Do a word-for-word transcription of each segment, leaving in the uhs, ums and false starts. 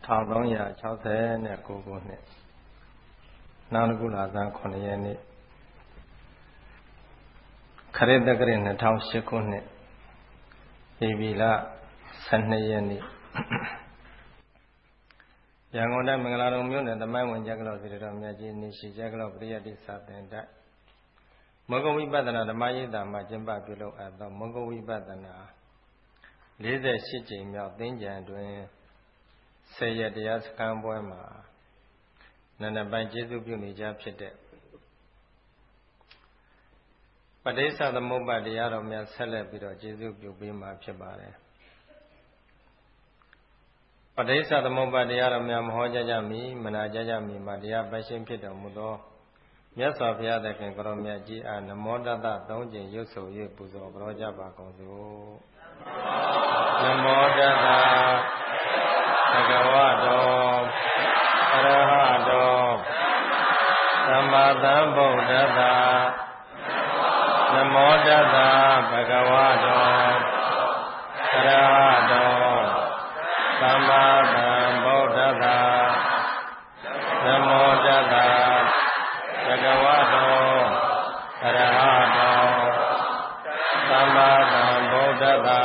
one thousand three hundred sixty-nineခုနှစ်နောက်တစ်ခုလာဇန်nineရက်နေ့ခရစ်တက္ကရာtwo thousand eightခုနှစ်ဧပြီလtwelveရက်နေ့ရန်ကုန်တိုင်းမင်္ဂလာတုံမြို့နယ်သမိုင်းဝင်ကျက်ကလောစီတော်မြတ်ကြီးနေရှိကျက်ကလောပရိယတ္တိစာသင်တိုက်မောဂဝိပဿနာဓမ္မရေးတာမှာကျင့်ပပြုလုပ်အပ်သောမောဂဝိပဿနာforty-eightကြိမ်မြောက်သင်္ကြန်တွင်tenရက်တရားစခန်းပွဲမှာနန္ဒပိုင်းကျေးဇူးပြုနေကြဖြစ်တဲ့ပဋိစ္စသမုပ္ပါဒတရားတော်များဆက်လက်ပြီးတော့ကျေးဇူးပြုပေးမှာဖြစ်ပါတယ်ပဋိစ္စသမုပ္ပါဒတရားတော်များမဟောကြားကြမီမနာကြားကြမီမှာတရားပိုင်ရှင်ဖြစ်တော်မူသောမြတ်စွာဘုရားသခင်ကိုရောမြတ်ကြီးအားနမောတတသုံးကြိမ်ရွတ်ဆို၍ပူဇော်ကြောကြပါကုန်စို့နမောတတဘဂဝတောအရဟတောသမ္မာသမ္ဗုဒ္ဓတ္တနမောတတဘဂဝတောအရဟတောသမ္မာသမ္ဗုဒ္ဓတ္တနမောတတ္တဘဂဝတောအရဟတောသမ္မာသမ္ဗုဒ္ဓတ္တ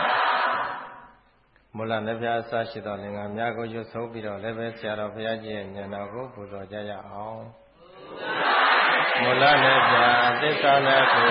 မူလနှပြအစရှိသောလင်္ကာများကိုရွတ်ဆိုပြီးတော့လည်းပဲဆရာတော်ဘုရားကြီးရဲ့ဉာဏ်တော်ကိုပူဇော်ကြရအောင်မူလနှပြသစ္စာနဲ့ကို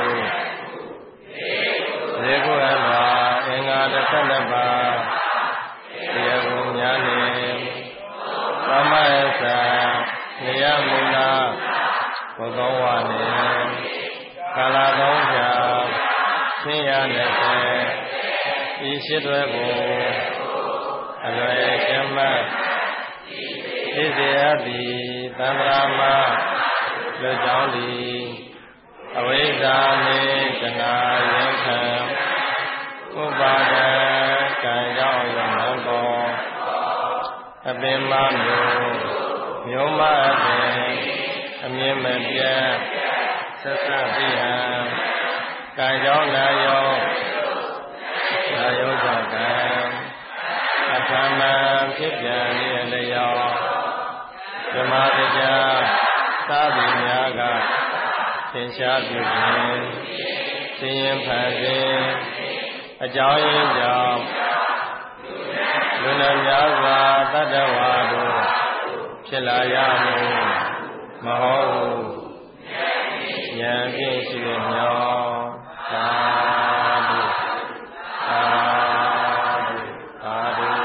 ရေကိုအလားအင်္ဂါတစ်ဆက်နှစ်ပါးတရားကိုများနေသမယသနေယမူလဘုသောဝနေကာလသုံးဖြာရှင်းရနဲ့ဤရှိတွဲကိုအလွယ်ကျမ်းမဣစေယတိသံဃာမလွတ်ကြောင်းသည်အဝိဇ္ဇာနှင့်တဏှာယံခံဥပါဒံကံကြောင့်ရမသောအပင်မမျိုးမျိုးမအပင်အမြင့်မပြတ်ဆက်ဆက်ပြီးဟံကံကြောင့်နာယောနာယောကြောင့်ကံအခမ်းမှန်ဖြစ်ပြန်ရလျောဓမ္မတရားသာသီများကသင်္ရှားပြုခြင်းသင်ရင်ဖန်ခြင်းအကြောင်းရင်းကြောင့်လူနာများစွာတတ္တဝါတို့ဖြစ်လာရမည်မဟုတ်ဘူးဉာဏ်ဖြင့်ရှိတဲ့မျောသာဓုသာဓုသာဓု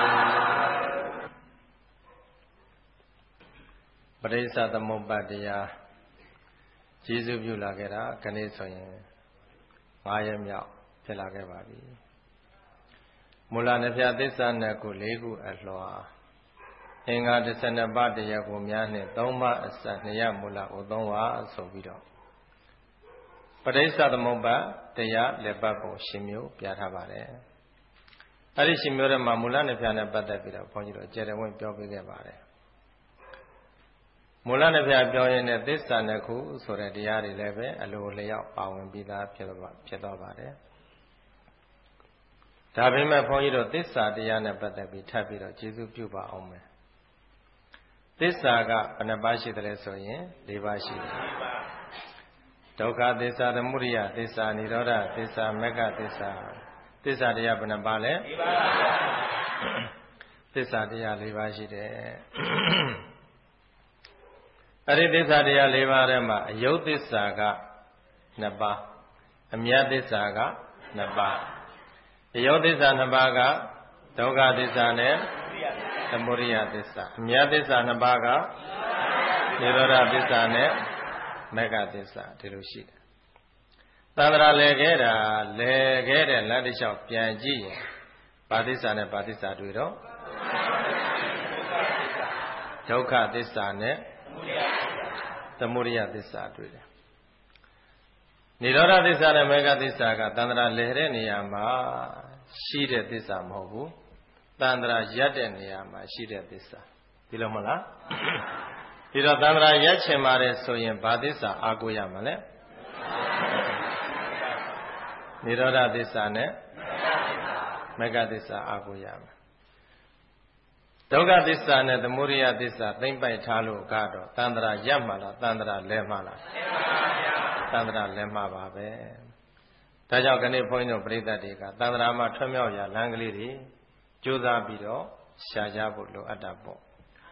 ပရိစ္ဆသမုပ္ပါဒတရားကျေးဇူးပြုလာခဲ့တာခဏလေးဆိုရင်fiveရက်မြောက်ဖြစ်လာခဲ့ပါပြီမူလနှပြသစ္စာနှစ်ခု၄ခုအလွှာအင်္ဂါtwelveပါးတရားကိုများနှင့်သုံးပါးအစနှစ်ရမူလကိုသုံးပါးဆိုပြီးတော့ပဋိစ္စသမုပ္ပါတရားလက်ပတ်ပုံရှင်မျိုးပြထားပါတယ်အဲ့ဒီရှင်မျိုးထဲမှာမူလနှပြနဲ့ပတ်သက်ပြီးတော့ဘုန်းကြီးတို့အကျယ်တဝင့်ပြောပေးခဲ့ပါတယ်မူလနှပြပြောရင်းနဲ့သစ္စာနှစ်ခုဆိုတဲ့တရားတွေလည်းပဲအလိုလျောက်ပါဝင်ပြီးသားဖြစ်တော့ဖြစ်တော့ပါတယ်ဒါပေမဲ့ဘုန်းကြီးတို့သစ္စာတရားနဲ့ပတ်သက်ပြီးထပ်ပြီးတော့ကျေးဇူးပြုပါအောင်မယ်သစ္စာကဘယ်နှပါးရှိသလဲဆိုရင်၄ပါးရှိတယ်ဒုက္ခသစ္စာသမုဒယသစ္စာនិရောဓသစ္စာမဂ္ဂသစ္စာသစ္စာတရားဘယ်နှပါးလဲ၄ပါးသစ္စာတရား၄ပါးရှိတယ်အဲ့ဒီသစ္စာတရား၄ပါးထဲမှာအယုတ်သစ္စာကtwoပါးအမြတ်သစ္စာကtwoပါးအယုတ်သစ္စာtwoပါးကဒုက္ခသစ္စာနဲ့သမုဒယသစ္စာအမြတ်သစ္စာtwoပါးကនិရောဓသစ္စာနဲ့မဂ္ဂသစ္စာဒီလိုရှိတယ်သံဃာလဲခဲ့တာလဲခဲ့တဲ့လမ်းတစ်လျှောက်ပြန်ကြည့်ရင်ဘာသစ္စာနဲ့ဘာသစ္စာတွေ့တော့ဒုက္ခသစ္စာနဲ့သမုဒယသစ္စာတွေ့တယ်និရောဓသစ္စာနဲ့မဂ္ဂသစ္စာကသံဃာလဲတဲ့နေရာမှာရှိတဲ့သစ္စာမဟုတ်ဘူးသံဃာရပ်တဲ့နေရာမှာရှိတဲ့သစ္စာဒီလိုမဟုတ်လားဒီတော့သံဃာရပ်ချင်ပါတယ်ဆိုရင်ဘာသစ္စာအားကိုးရမှာလဲនិရောဓသစ္စာနဲ့မဂ္ဂသစ္စာအားကိုးရမှာသဒုက္ခသစ္စာနဲ့သမုဒယသစ္စာသိမ့်ပိုက်ထားလို့ကတော့တန္တရာရပ်မှာလားတန္တရာလဲမှာလားတန္တရာလဲမှာပါပဲဒါကြောင့်ခဏဘုန်းကြီးတို့ပြိဿတွေကတန္တရာမှာထွတ်မြောက်ရာလမ်းကလေးတွေကြိုးစားပြီးတော့ရှာကြဖို့လိုအပ်တာပေါ့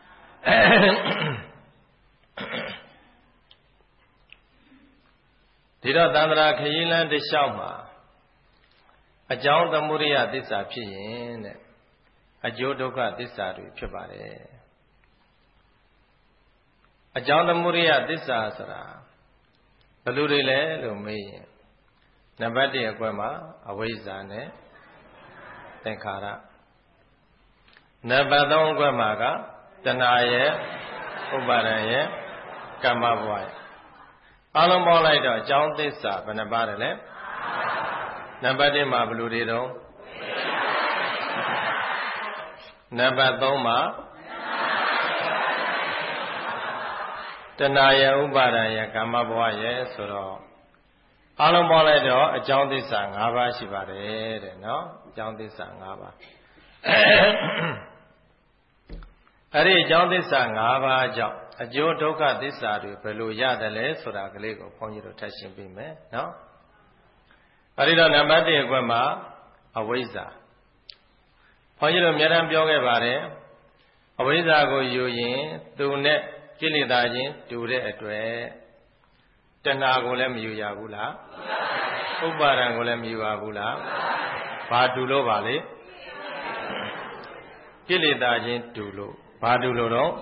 ဒီတော့တန္တရာခရီးလမ်းတစ်လျှောက်မှာအကြောင်းသမုဒယသစ္စာဖြစ်ရင်တဲ့အကျိုးဒုက္ခသစ္စာတွေဖြစ်ပါတယ်အကြောင်းသမုဒယသစ္စာဆိုတာဘယ်လိုတွေလဲလို့မေးရင်နံပါတ်တစ်အကွက်မှာအဝိဇ္ဇာနဲ့သင်္ခါရနံပါတ်သုံးအကွက်မှာကတဏှာရဲ့ဥပါဒံရဲ့ကမ္မဘဝရဲ့အလုံးပေါင်းလိုက်တော့အကြောင်းသစ္စာဘယ်နှပါးလဲနံပါတ်တစ်မှာဘယ်လိုတွေတော့နံပါတ်သုံးမှာတဏှာရဲ့ဥပါဒံရဲ့ကမ္မဘဝရဲ့ဆိုတော့အလုံးပေါင်းလိုက်တော့အကြောင်းသစ္စာ၅ပါးရှိပါတယ်တဲ့နော်အကြောင်းသစ္စာ၅ပါးအဲ့ဒီအကြောင်းသစ္စာ၅ပါးကြောင့်အကျိုးဒုက္ခသစ္စာတွေဘယ်လိုရတယ်လဲဆိုတာကလေးကိုဘုန်းကြီးတို့ထပ်ရှင်းပြမယ်နော်အဲ့ဒီတော့နံပါတ်တစ်အကွက်မှာအဝိဇ္ဇာဘုန်းကြီးတို့အများအားပြောခဲ့ပါတယ်အဝိဇ္ဇာကိုယူရင်သူနဲ့ကိလေသာချင်းတူတဲ့အတွက်တဏှာကိုလည်းမယူရဘူးလားဥပါဒံကိုလည်းမယူရဘူးလားဘာတူလို့ပါလဲကိလေသာချင်းတူလို့ဘာတူလို့တော့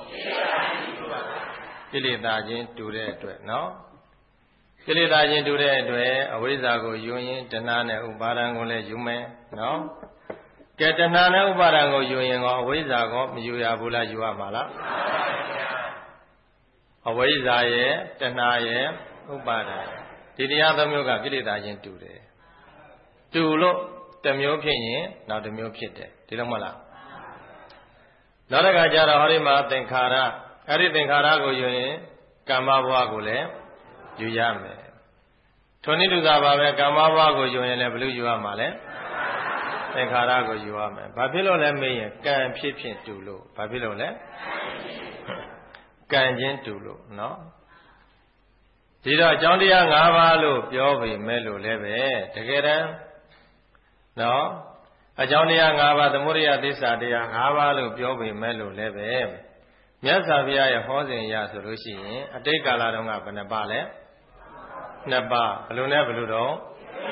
ကိလေသာချင်းတူတဲ့အတွက်နော်ကိလေသာချင်းတူတဲ့အတွက်အဝိဇ္ဇာကိုယူရင်တဏှာနဲ့ဥပါဒံကိုလည်းယူမယ်နော်ကဲတဏှာနဲ့ဥပါဒံကိုယူရင်ကောအဝိဇ္ဇာကောမယူရဘူးလားယူရမှာလားအဝိဇ္ဇာရဲ့တဏှာရဲ့ဥပါဒံဒီတရားသုံးမျိုးကကိလေသာချင်းတူတယ်တူလို့တစ်မျိုးဖြစ်ရင်နောက်တစ်မျိုးဖြစ်တယ်ဒီလိုမဟုတ်လားနောက်တစ်ခါကျတော့ဟောဒီမှာသင်္ခါရအဲ့ဒီသင်္ခါရကိုယူရင်ကမ္မဘဝကိုလည်းယူရမယ်ထိုနည်းတူသာပါပဲကမ္မဘဝကိုယူရင်လည်းဘယ်လိုယူရမှာလဲသင်္ခါရကိုယူရမယ်ဘာဖြစ်လို့လဲမေးရင်ကံဖြစ်ဖြစ်တူလို့ဘာဖြစ်လို့လဲကံချင်းတူလို့နော်ဒီတော့အကြောင်းတရား၅ပါးလို့ပြောပေမဲ့လို့လည်းပဲတကယ်တမ်းနော်အကြောင်းတရား၅ပါးသမုဒယသစ္စာတရား၅ပါးလို့ပြောပေမဲ့လို့လည်းပဲမြတ်စွာဘုရားရဲ့ဟောစဉ်အရဆိုလို့ရှိရင်အတိတ်ကာလတုန်းကဘယ်နှပါလဲနှစ်ပါးဘယ်လိုနဲ့ဘယ်လိုတော့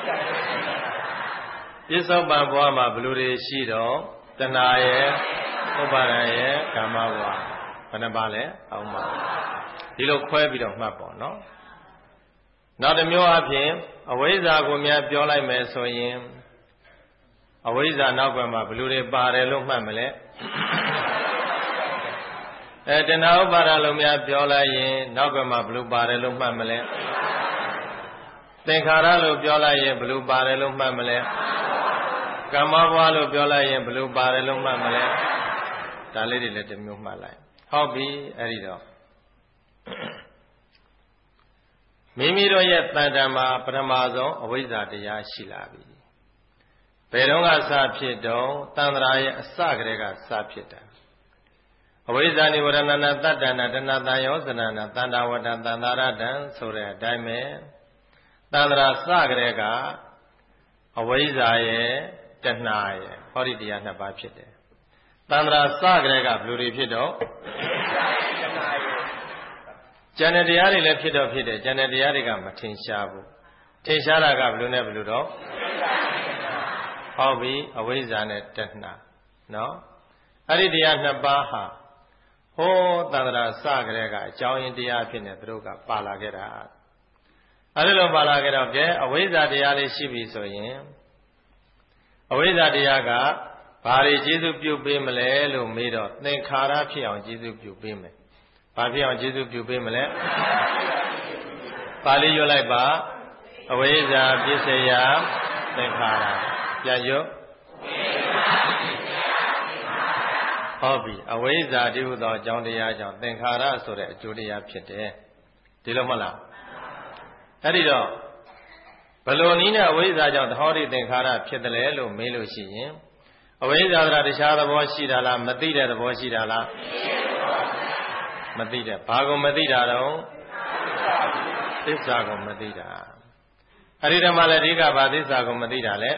ပြစ္ဆုတ်ပံဘဝမှာဘယ်လိုတွေရှိတော့တဏှာရဲ့ဥပါဒံရဲ့ကာမဘဝဘယ်နှပါလဲအောင်ပါဒီလိုခွဲပြီးတော့မှတ်ပေါ့နော်နောက်တစ်မျိုးအဖြစ်အဝိဇ္ဇာကိုများပြောလိုက်မယ်ဆိုရင်အဝိဇ္ဇာနောက်ကွယ်မှာဘယ်လိုတွေပါတယ်လို့မှတ်မလဲအဲတဏှာဥပါဒလို့များပြောလိုက်ရင်နောက်ကွယ်မှာဘယ်လိုပါတယ်လို့မှတ်မလဲသင်္ခါရလို့ပြောလိုက်ရင်ဘယ်လိုပါတယ်လို့မှတ်မလဲကမ္မဘဝလို့ပြောလိုက်ရင်ဘယ်လိုပါတယ်လို့မှတ်မလဲဒါလေးတွေလည်းတစ်မျိုးမှတ်လိုက်ဟုတ်ပြီအဲ့ဒီတော့မိမိတို့ရဲ့တဏ္ဍာမှာပထမဆုံးအဝိဇ္ဇာတရားရှိလာပြီဘယ်တော့ကစဖြစ်တော့တန္တရာရဲ့အစကတည်းကစဖြစ်တာအဝိဇ္ဇာနိဝရဏနာတတ္တနာတဏ္ဍာယောဇနာနာတန္တဝတ္တတန္တာရတံဆိုတဲ့အတိုင်းပဲတန္တရာစကတည်းကအဝိဇ္ဇာရဲ့တဏှာရဲ့ဟောဒီတရားနှစ်ပါးဖြစ်တယ်တန္တရာစကတည်းကဘယ်လိုတွေဖြစ်တော့ဉာဏ်တရားတွေလည်းဖြစ်တော့ဖြစ်တယ်ဉာဏ်တရားတွေကမထင်ရှားဘူးထင်ရှားတာကဘယ်လိုနဲ့ဘယ်လိုတော့ဟောပြီအဝိဇ္ဇာနဲ့တဏှာနော်အဲ့ဒီတရားနှစ်ပါးဟာဟောတန္တရာစကတည်းကအကြောင်းရင်းတရားဖြစ်နေသူတို့ကပါလာခဲ့တာအဲ့ဒီလိုပါလာခဲ့တော့ကဲအဝိဇ္ဇာတရားလေးရှိပြီဆိုရင်အဝိဇ္ဇာတရားကဘာတွေကျေစုပြုပေးမလဲလို့မေးတော့သင်္ခါရဖြစ်အောင်ကျေစုပြုပေးမယ်ဘာဖြစ်အောင်ကျေစုပြုပေးမလဲပါဠိရွတ်လိုက်ပါအဝိဇ္ဇာပစ္စယသင်္ခါရပြန်ရွတ်ဟောပြီအဝိဇ္ဇာတည်းဟူသောအကြောင်းတရားကြောင့်သင်္ခါရဆိုတဲ့အကျိုးတရားဖြစ်တယ်ဒီလိုမဟုတ်လားအဲ့ဒီတော့ဘယ်လိုနည်းနဲ့အဝိဇ္ဇာကြောင့်သဟောတိသင်္ခါရဖြစ်တယ်လဲလို့မေးလို့ရှိရင်အဝိဇ္ဇာဆိုတာတရားသဘောရှိတာလားမသိတဲ့သဘောရှိတာလားမသိတဲ့ဘာကိုမသိတာတော့သစ္စာကိုမသိတာအဲ့ဒီတည်းမှလည်းဒီကဘာသစ္စာကိုမသိတာလဲ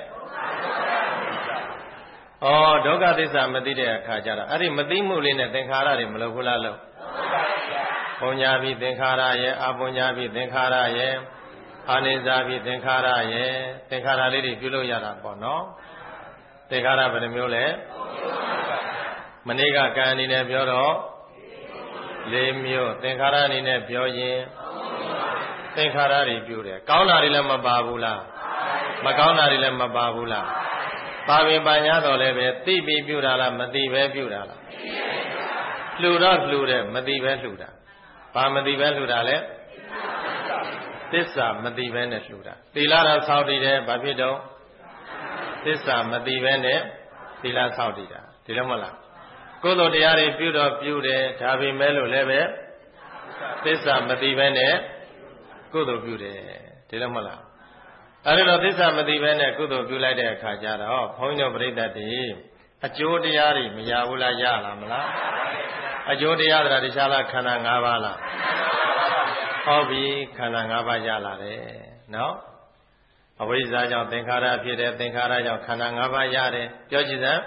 ဩဒုက္ခသစ္စာမသိတဲ့အခါကျတော့အဲ့ဒီမသိမှုလေးနဲ့သင်္ခါရတွေမလုပ်ဘူးလားလို့ပုံညာပြီးသင်္ခါရရဲ့အပုံညာပြီးသင်္ခါရရဲ့အာနိဇာပြီးသင်္ခါရရဲ့သင်္ခါရလေးတွေပြုလို့ရတာပေါ့နော်သင်္ခါရဘယ်နှမျိုးလဲမနေ့ကကံအနေနဲ့ပြောတော့လေးမျိုးသင်္ခါရအနေနဲ့ပြောရင်သင်္ခါရတွေပြုတယ်ကောင်းတာတွေလည်းမပါဘူးလားမကောင်းတာတွေလည်းမပါဘူးလားပါပင်ပညာတော်လည်းပဲသိပြီးပြုတာလားမသိပဲပြုတာလားလှူတော့လှူတယ်မသိပဲလှူတာဘာမသိပဲလှူတာလဲသစ္စာမသိပဲနဲ့လှူတာသီလတော့ဆောက်တည်တယ်ဘာဖြစ်တော့သစ္စာမသိပဲနဲ့သီလဆောက်တည်တာဒီလိုမဟုတ်လားကုသိုလ်တရားတွေပြုတော့ပြုတယ်ဒါပေမဲ့လို့လည်းပဲသစ္စာမသိပဲနဲ့ကုသိုလ်ပြုတယ်ဒီလိုမဟုတ်လားအဲ့ဒါတော့သစ္စာမသိပဲနဲ့ကုသိုလ်ပြုလိုက်တဲ့အခါကျတော့ဘုန်းကြီးတို့ပြိဿတ်တွေအကျိုးတရားတွေမရဘူးလားရလားမလားအကျိုးတရားဆိုတာတရားလားခန္ဓာ၅ပါးလားဟောပြီခန္ဓာ၅ပါးရလာတယ်နော်အဝိဇ္ဇာကြောင့်သင်္ခါရဖြစ်တယ်သင်္ခါရကြောင့်ခန္ဓာ၅ပါးရတယ်ပြောကြည့်စမ်း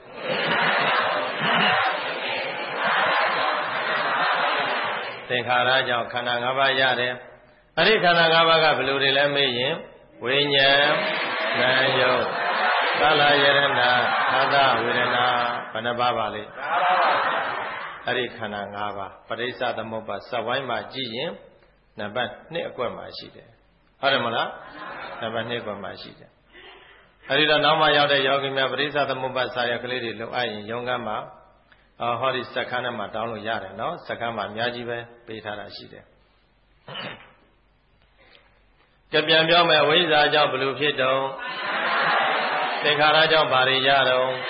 သင်္ခါရကြောင့်ခန္ဓာ၅ပါးရတယ်အဲ့ဒီခန္ဓာ၅ပါးကဘယ်လိုတွေလဲမေးရင်ဝိညာဉ်နာယုတ်သလယရဏသာသဝေဒနာဘယ်နှပါးပါလဲအဲ့ဒီခန္ဓာ၅ပါးပဋိစ္စသမုပ္ပါစဝိုင်းမှာကြည့်ရင်နံပါတ်၂အကွက်မှာရှိတယ်ဟုတ်တယ်မလားနံပါတ်၂အကွက်မှာရှိတယ်အဲ့ဒီတော့နောက်မှရောက်တဲ့ယောဂီများပဋိစ္စသမုပ္ပါစာရကလေးတွေလုံအပ်ရင်ယုံကမ်းမှာအော်ဟောဒီစက္ခန်းထဲမှာတောင်းလို့ရတယ်နော်စက္ခန်းမှာအများကြီးပဲပေးထားတာရှိတယ်ကြပြန်ပြောမယ်ဝိဇ္ဇာကြောင့်ဘလို့ဖြစ်တုံးသင်္ခါရကြောင့်ဘာတွေရတုံး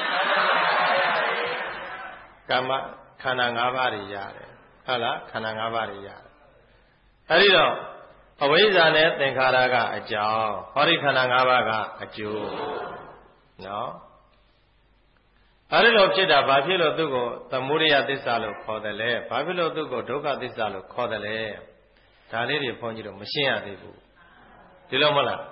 ကာမခန္ဓာ၅ပါးတွေရတယ်ဟုတ်လားခန္ဓာ၅ပါးတွေရတယ်အဲဒီတော့အဝိဇ္ဇာနဲ့သင်္ခါရကအကြောင်းဟောဒီခန္ဓာ၅ပါးကအကျိုးနော်အဲဒီလိုဖြစ်တာဘာဖြစ်လို့သူ့ကိုသမုဒယသစ္စာလို့ခေါ်တယ်လဲဘာဖြစ်လို့သူ့ကိုဒုက္ခသစ္စာလို့ခေါ်တယ်လဲဒါလေးတွေဘုန်းကြီးတို့မရှင်းရသေးဘူးဒီလိုမဟုတ်လား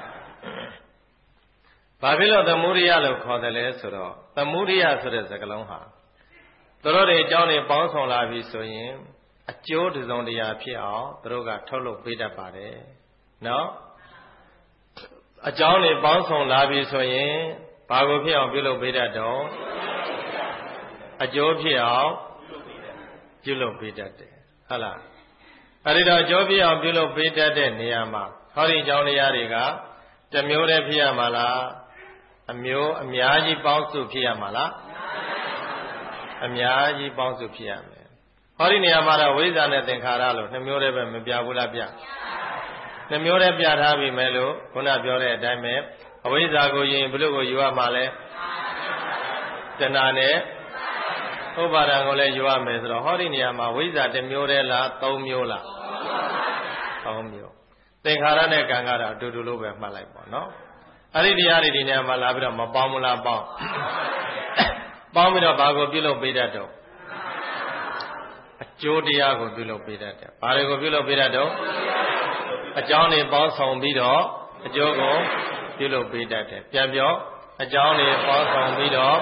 ဘာဖြစ်လို့သမုဒယလို့ခေါ်တယ်လဲဆိုတော့သမုဒယဆိုတဲ့စကားလုံးဟာသူတို့တွေအကြောင်းတွေပေါင်းဆောင်လာပြီဆိုရင်အကျိုးတစုံတရာဖြစ်အောင်သူတို့ကထုတ်လုပ်ပေးတတ်ပါတယ်နော်အကြောင်းတွေပေါင်းဆောင်လာပြီဆိုရင်ဘာကိုဖြစ်အောင်ပြုလုပ်ပေးတတ်တော့အကျိုးဖြစ်အောင်ပြုလုပ်ပေးတတ်တယ်ဟုတ်လားအဲဒီတော့အကျိုးဖြစ်အောင်ပြုလုပ်ပေးတတ်တဲ့နေရာမှာဟောဒီအကြောင်းတရားတွေကတမျိုးတည်းဖြစ်ရမှာလားအမျိုးအများကြီးပေါင်းစုဖြစ်ရမှာလားအများကြီးပေါင်းစုဖြစ်ရမယ်ဟောဒီနေရာမှာတော့ဝိဇ္ဇာနဲ့သင်္ခါရလို့နှမျိုးတည်းပဲမပြဘူးလားပြနှမျိုးတည်းပြထားပြီမဲ့လို့ခုနပြောတဲ့အတိုင်းပဲအဝိဇ္ဇာကိုရင်ဘုလို့ကိုယူရမှာလဲတဏှာနဲ့ဥပါဒံကိုလည်းယူရမယ်ဆိုတော့ဟောဒီနေရာမှာဝိဇ္ဇာတစ်မျိုးတည်းလားသုံးမျိုးလားသုံးမျိုးသင်္ခါရနဲ့ကံကတော့အတူတူလို့ပဲမှတ်လိုက်ပါနော်အဲ့ဒီတရားတွေဒီနေရာမှာလာပြီးတော့မပေါင်းမလားပေါင်းပေါင်းပြီးတော့ဘာကိုပြုလုပ်ပေးတတ်တော့အကျိုးတရားကိုပြုလုပ်ပေးတတ်တယ်ဘာတွေကိုပြုလုပ်ပေးတတ်တော့အကြောင်းတွေပေါင်းဆောင်ပြီးတော့အကျိုးကိုပြုလုပ်ပေးတတ်တယ်ပြန်ပြောအကြောင်းတွေပေါင်းဆောင်ပြီးတော့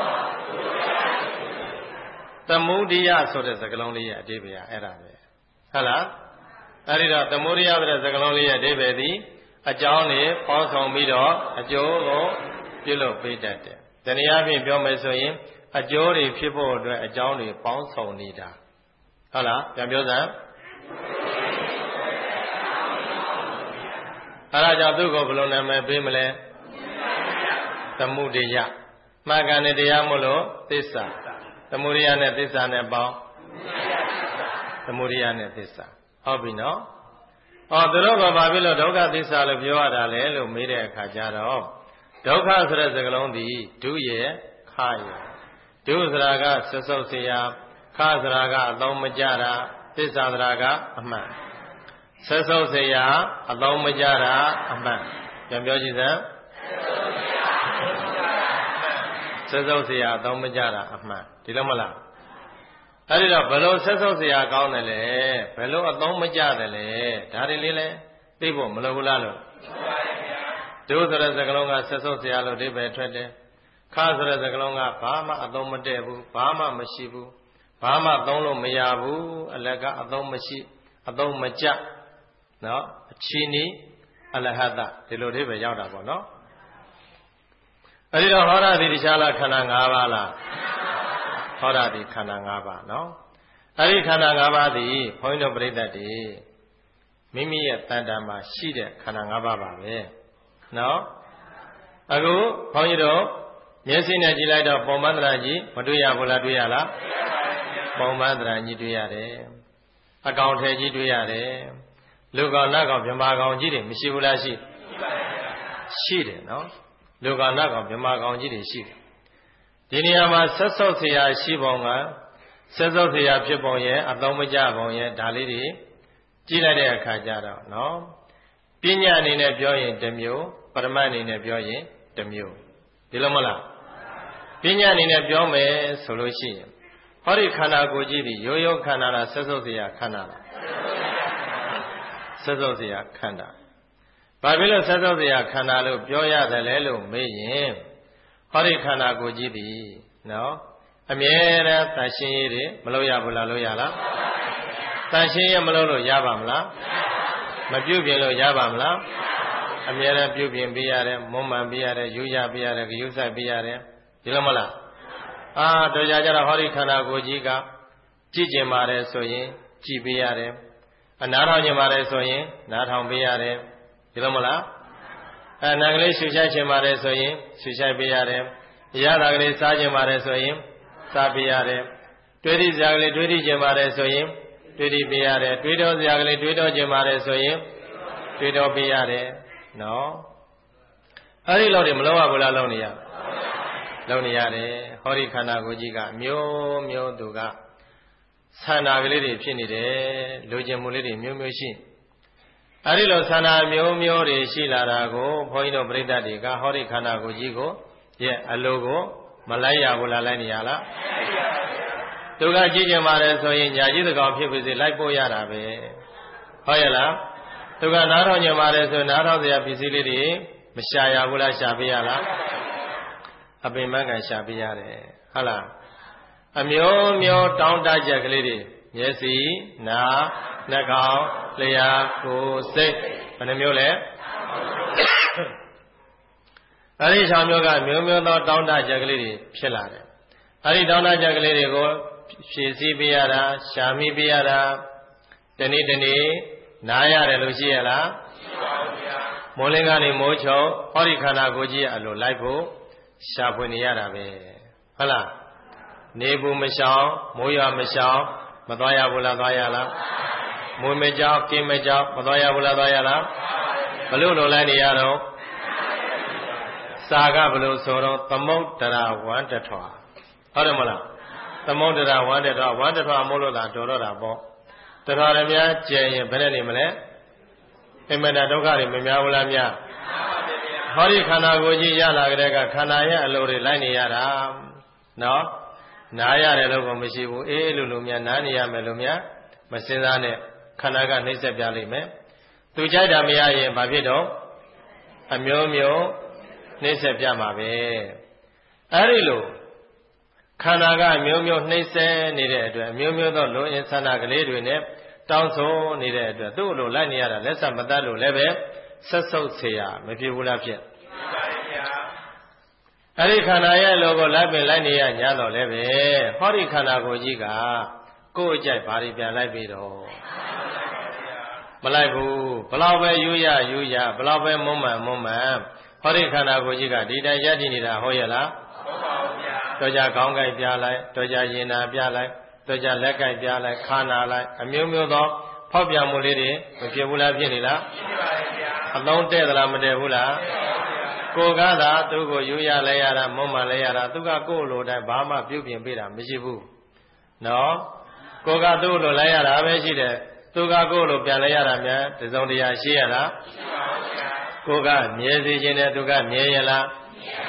သမုဒိယဆိုတဲ့စကားလုံးလေးရဲ့အဓိပ္ပာယ်အဲ့ဒါပဲဟုတ်လားအဲ့ဒီတော့သမုဒိယဆိုတဲ့စကားလုံးလေးရဲ့အဓိပ္ပာယ်ဒီအကြောင်းတွေပေါင်းဆောင်ပြီးတော့အကျိုးကိုပြုလုပ်ပေးတတ်တယ်တနည်းအားဖြင့်ပြောမယ်ဆိုရင်အကျိုးတွေဖြစ်ဖို့အတွက်အကြောင်းတွေပေါင်းဆောင်နေတာဟုတ်လားပြန်ပြောစမ်းအဲ့ဒါကြောင့်သူ့ကိုဘယ်လိုနာမည်ပေးမလဲသမုဒိယမှန်ကန်တဲ့တရားမို့လို့သစ္စာသမုဒိယနဲ့သစ္စာနဲ့ပေါင်းသမုဒိယနဲ့သစ္စာဟုတ်ပြီနော်ဟောသူတို့ကဘာဖြစ်လို့ဒုက္ခသစ္စာလို့ပြောရတာလဲလို့မေးတဲ့အခါကျတော့ဒုက္ခဆိုတဲ့စကားလုံးဒီဒုရဲ့ခရဲ့ဒုဆိုတာကဆွဆုပ်เสียခဆိုတာကအသုံးမကျတာသစ္စာဆိုတာကအမှန်ဆွဆုပ်เสียအသုံးမကျတာအမှန်ပြန်ပြောကြည့်စမ်းဆက်စုပ်เสียအသုံးမကြတာအမှန်ဒီလိုမလားအဲ့ဒီတော့ဘယ်လိုဆက်စုပ်เสียကောင်းတယ်လဲဘယ်လိုအသုံးမကြတယ်လဲဒါတွေလေးလဲသိဖို့မလိုဘူးလားလို့တို့ဆိုတဲ့စကားလုံးကဆက်စုပ်เสียလို့အဓိပ္ပာယ်ထွက်တယ်ခါဆိုတဲ့စကားလုံးကဘာမှအသုံးမတည့်ဘူးဘာမှမရှိဘူးဘာမှသုံးလို့မရဘူးအလကအသုံးမရှိအသုံးမကျနော်အချီနီအလဟတဒီလိုအဓိပ္ပာယ်ရောက်တာပေါ့နော်အဲဒီတော့ဟောရသည်တရားလားခန္ဓာ၅ပါးလားဟောရသည်ခန္ဓာ၅ပါးနော်အဲဒီခန္ဓာ၅ပါးသည်ဘုန်းကြီးတို့ပြိဿတ်တွေမိမိရဲ့တဏ္ဍာမှာရှိတဲ့ခန္ဓာ၅ပါးပါပဲနော်အခုဘုန်းကြီးတို့မျက်စိနဲ့ကြည့်လိုက်တော့ပုံမှန်တရားကြီးမတွေ့ရဘူးလားတွေ့ရလားပုံမှန်တရားကြီးတွေ့ရတယ်အကောင်ထဲကြီးတွေ့ရတယ်လူကောင်နတ်ကောင်မြမာကောင်ကြီးတွေမရှိဘူးလားရှိရှိတယ်နော်လူကောင်နတ်ကောင်မြမာကောင်ကြီးတွေရှိတယ်ဒီနေရာမှာဆက်ဆုပ်เสียရှိပုံကဆက်ဆုပ်เสียဖြစ်ပုံရဲ့အသုံးမကျပုံရဲ့ဒါလေးတွေကြည့်လိုက်တဲ့အခါကျတော့နော်ပညာအနေနဲ့ပြောရင်တစ်မျိုးပရမတ်အနေနဲ့ပြောရင်တစ်မျိုးဒီလိုမလားပညာအနေနဲ့ပြောမယ်ဆိုလို့ရှိရင်ဟောဒီခန္ဓာကိုယ်ကြီးဒီရိုးရိုးခန္ဓာလားဆက်ဆုပ်เสียခန္ဓာလားဆက်ဆုပ်เสียခန္ဓာဘာဖြစ်လို့ဆက်ဆုပ်เสียခန္ဓာလို့ပြောရတယ်လဲလို့မေးရင်ဟောဒီခန္ဓာကိုယ်ကြီးဒီနော်အမြဲတမ်းသန့်ရှင်းရေးတွေမလုပ်ရဘူးလားလုပ်ရလားသန့်ရှင်းရေးမလုပ်လို့ရပါမလားမပြုတ်ပြင်လို့ရပါမလားအမြဲတမ်းပြုတ်ပြင်ပေးရတယ်မွမ်းမံပေးရတယ်ယူရပေးရတယ်ဂယုစိုက်ပေးရတယ်ဒီလိုမလားအာတို့ကြကြတော့ဟောဒီခန္ဓာကိုယ်ကြီးကကြည့်ကျင်ပါတယ်ဆိုရင်ကြည့်ပေးရတယ်အနားထောင်ကျင်ပါတယ်ဆိုရင်နားထောင်ပေးရတယ်ဒီလိုမလားအဲနာကလေးရှူရှိုက်ကျင်ပါတယ်ဆိုရင်ရှူရှိုက်ပေးရတယ်ရတာကလေးစားကျင်ပါတယ်ဆိုရင်စားပေးရတယ်တွေးတိစရာကလေးတွေးတိကျင်ပါတယ်ဆိုရင်တွေးတိပေးရတယ်တွေးတော်စရာကလေးတွေးတော်ကျင်ပါတယ်ဆိုရင်တွေးတော်ပေးရတယ်နော်အဲ့ဒီလောက်တွေမလုပ်ရဘူးလားလုပ်နေရလုပ်နေရတယ်ဟောဒီခန္ဓာကိုယ်ကြီးကမျိုးမျိုးသူကဆန္ဒကလေးတွေဖြစ်နေတယ်လိုချင်မှုလေးတွေမျိုးမျိုးရှိအဲ့ဒီလိုဆန္ဒမျိုးမျိုးတွေရှိလာတာကိုဘုန်းကြီးတို့ပြိဿတ်တွေကဟောဒီခန္ဓာကိုယ်ကြီးကိုရဲ့အလိုကိုမလိုက်ရဘူးလားလိုက်နေရလားသူကကြည့်ကြပါတယ်ဆိုရင်ညာကြီးတကောင်ဖြစ်ဖြစ်စီလိုက်ပို့ရတာပဲဟုတ်ရဲ့လားသူကနားထောင်ကြပါတယ်ဆိုနားထောင်စရာပစ္စည်းလေးတွေမရှာရဘူးလားရှာပေးရလားအပင်မကန်ရှာပေးရတယ်ဟုတ်လားအမျိုးမျိုးတောင်းတချက်ကလေးတွေမျက်စိနားနှာခေါင်းလျှာကိုယ်စိတ်ဘယ်နှမျိုးလဲအဲ့ဒီ၆မျိုးကမျိုးမျိုးသောတောင်းတချက်ကလေးတွေဖြစ်လာတယ်အဲ့ဒီတောင်းတချက်ကလေးတွေကိုဖြည့်ဆည်းပေးရတာရှာမိပေးရတာတနေ့တနေ့နားရတယ်လို့ရှိရလားရှိပါဘူးဗျာမိုးလင်းကနေမိုးချုံဟောဒီခန္ဓာကိုယ်ကြီးအလိုလိုက်ဖို့ရှာဖွေနေရတာပဲဟုတ်လားနေဘူးမရှောင်မိုးရွာမရှောင်မသွားရဘူးလားသွားရလားမိုးမကြောက်ကင်းမကြောက်မသွားရဘူးလားသွားရလားဘလို့လိုလိုက်နေရတော့စာကဘလို့ဆိုတော့သမုဒ္ဒရာဝန္တထွာဟုတ်တယ်မလားသမုဒ္ဒရာဝန္တထွာဝန္တထွာမို့လို့သာတော်တော့တာပေါ့တထွာရများကျဲရင်ဘယ်နဲ့နေမလဲအမှန်တရားဒုက္ခတွေမများဘူးလားများဟောဒီခန္ဓာကိုယ်ကြီးရလာကြတဲ့ကခန္ဓာရဲ့အလိုတွေလိုက်နေရတာနော်နားရတယ်လို့ကမရှိဘူးအေးလို့လို့များနားနေရမယ်လို့များမစင်စားနဲ့ခန္ဓာကနှိမ့်ဆက်ပြလိမ့်မယ်သူကြိုက်တာမရရင်ဘာဖြစ်တော့အမျိုးမျိုးနှိမ့်ဆက်ပြမှာပဲအဲ့ဒီလိုခန္ဓာကမျိုးမျိုးနှိမ့်ဆက်နေတဲ့အတွက်အမျိုးမျိုးသောလိုအင်ဆန္ဒကလေးတွေနဲ့တောင်းဆိုနေတဲ့အတွက်သူ့လိုလိုက်နေရတာလက်ဆက်မတတ်လို့လည်းပဲဆက်ဆုပ်เสียမဖြစ်ဘူးလားဖြစ်ပါဗျာအဲ့ဒီခန္ဓာရဲ့လိုကိုလိုက်ပင်လိုက်နေရညာတော့လည်းပဲဟောဒီခန္ဓာကိုယ်ကြီးကကိုယ့်အကြိုက်ဘာတွေပြန်လိုက်ပြီးတော့မလိုက်ဘူးဘလောက်ပဲယူရယူရဘလောက်ပဲမွမ်းမံမွမ်းမံဟောဒီခန္ဓာကိုယ်ကြီးကဒီတိုင်းရည်တည်နေတာဟုတ်ရဲ့လားဟုတ်ပါဘူးဗျာတော့ကြခေါင်းကိုက်ပြလိုက်တော့ကြရင်နာပြလိုက်တော့ကြလက်ကိုက်ပြလိုက်ခါနာလိုက်အမျိုးမျိုးသောဖောက်ပြန်မှုလေးတွေမဖြစ်ဘူးလားဖြစ်နေလားဖြစ်ပါရဲ့ဗျာအလုံးတဲ့သလားမတဲ့ဘူးလားကိုယ်ကသာသူ့ကိုယူရလဲရတာမွမ်းမံလဲရတာသူကကိုယ်လိုတိုင်းဘာမှပြုတ်ပြင်ပေးတာမရှိဘူးနော်ကိုယ်ကသူ့လိုလဲရတာပဲရှိတယ်သူကကိုယ်လိုပြန်လဲရတာများတစုံတရာရှိရလားရှိပါဘူးဗျာကိုယ်ကမြဲစေခြင်းနဲ့သူကမြဲရလားမြဲပါဘူး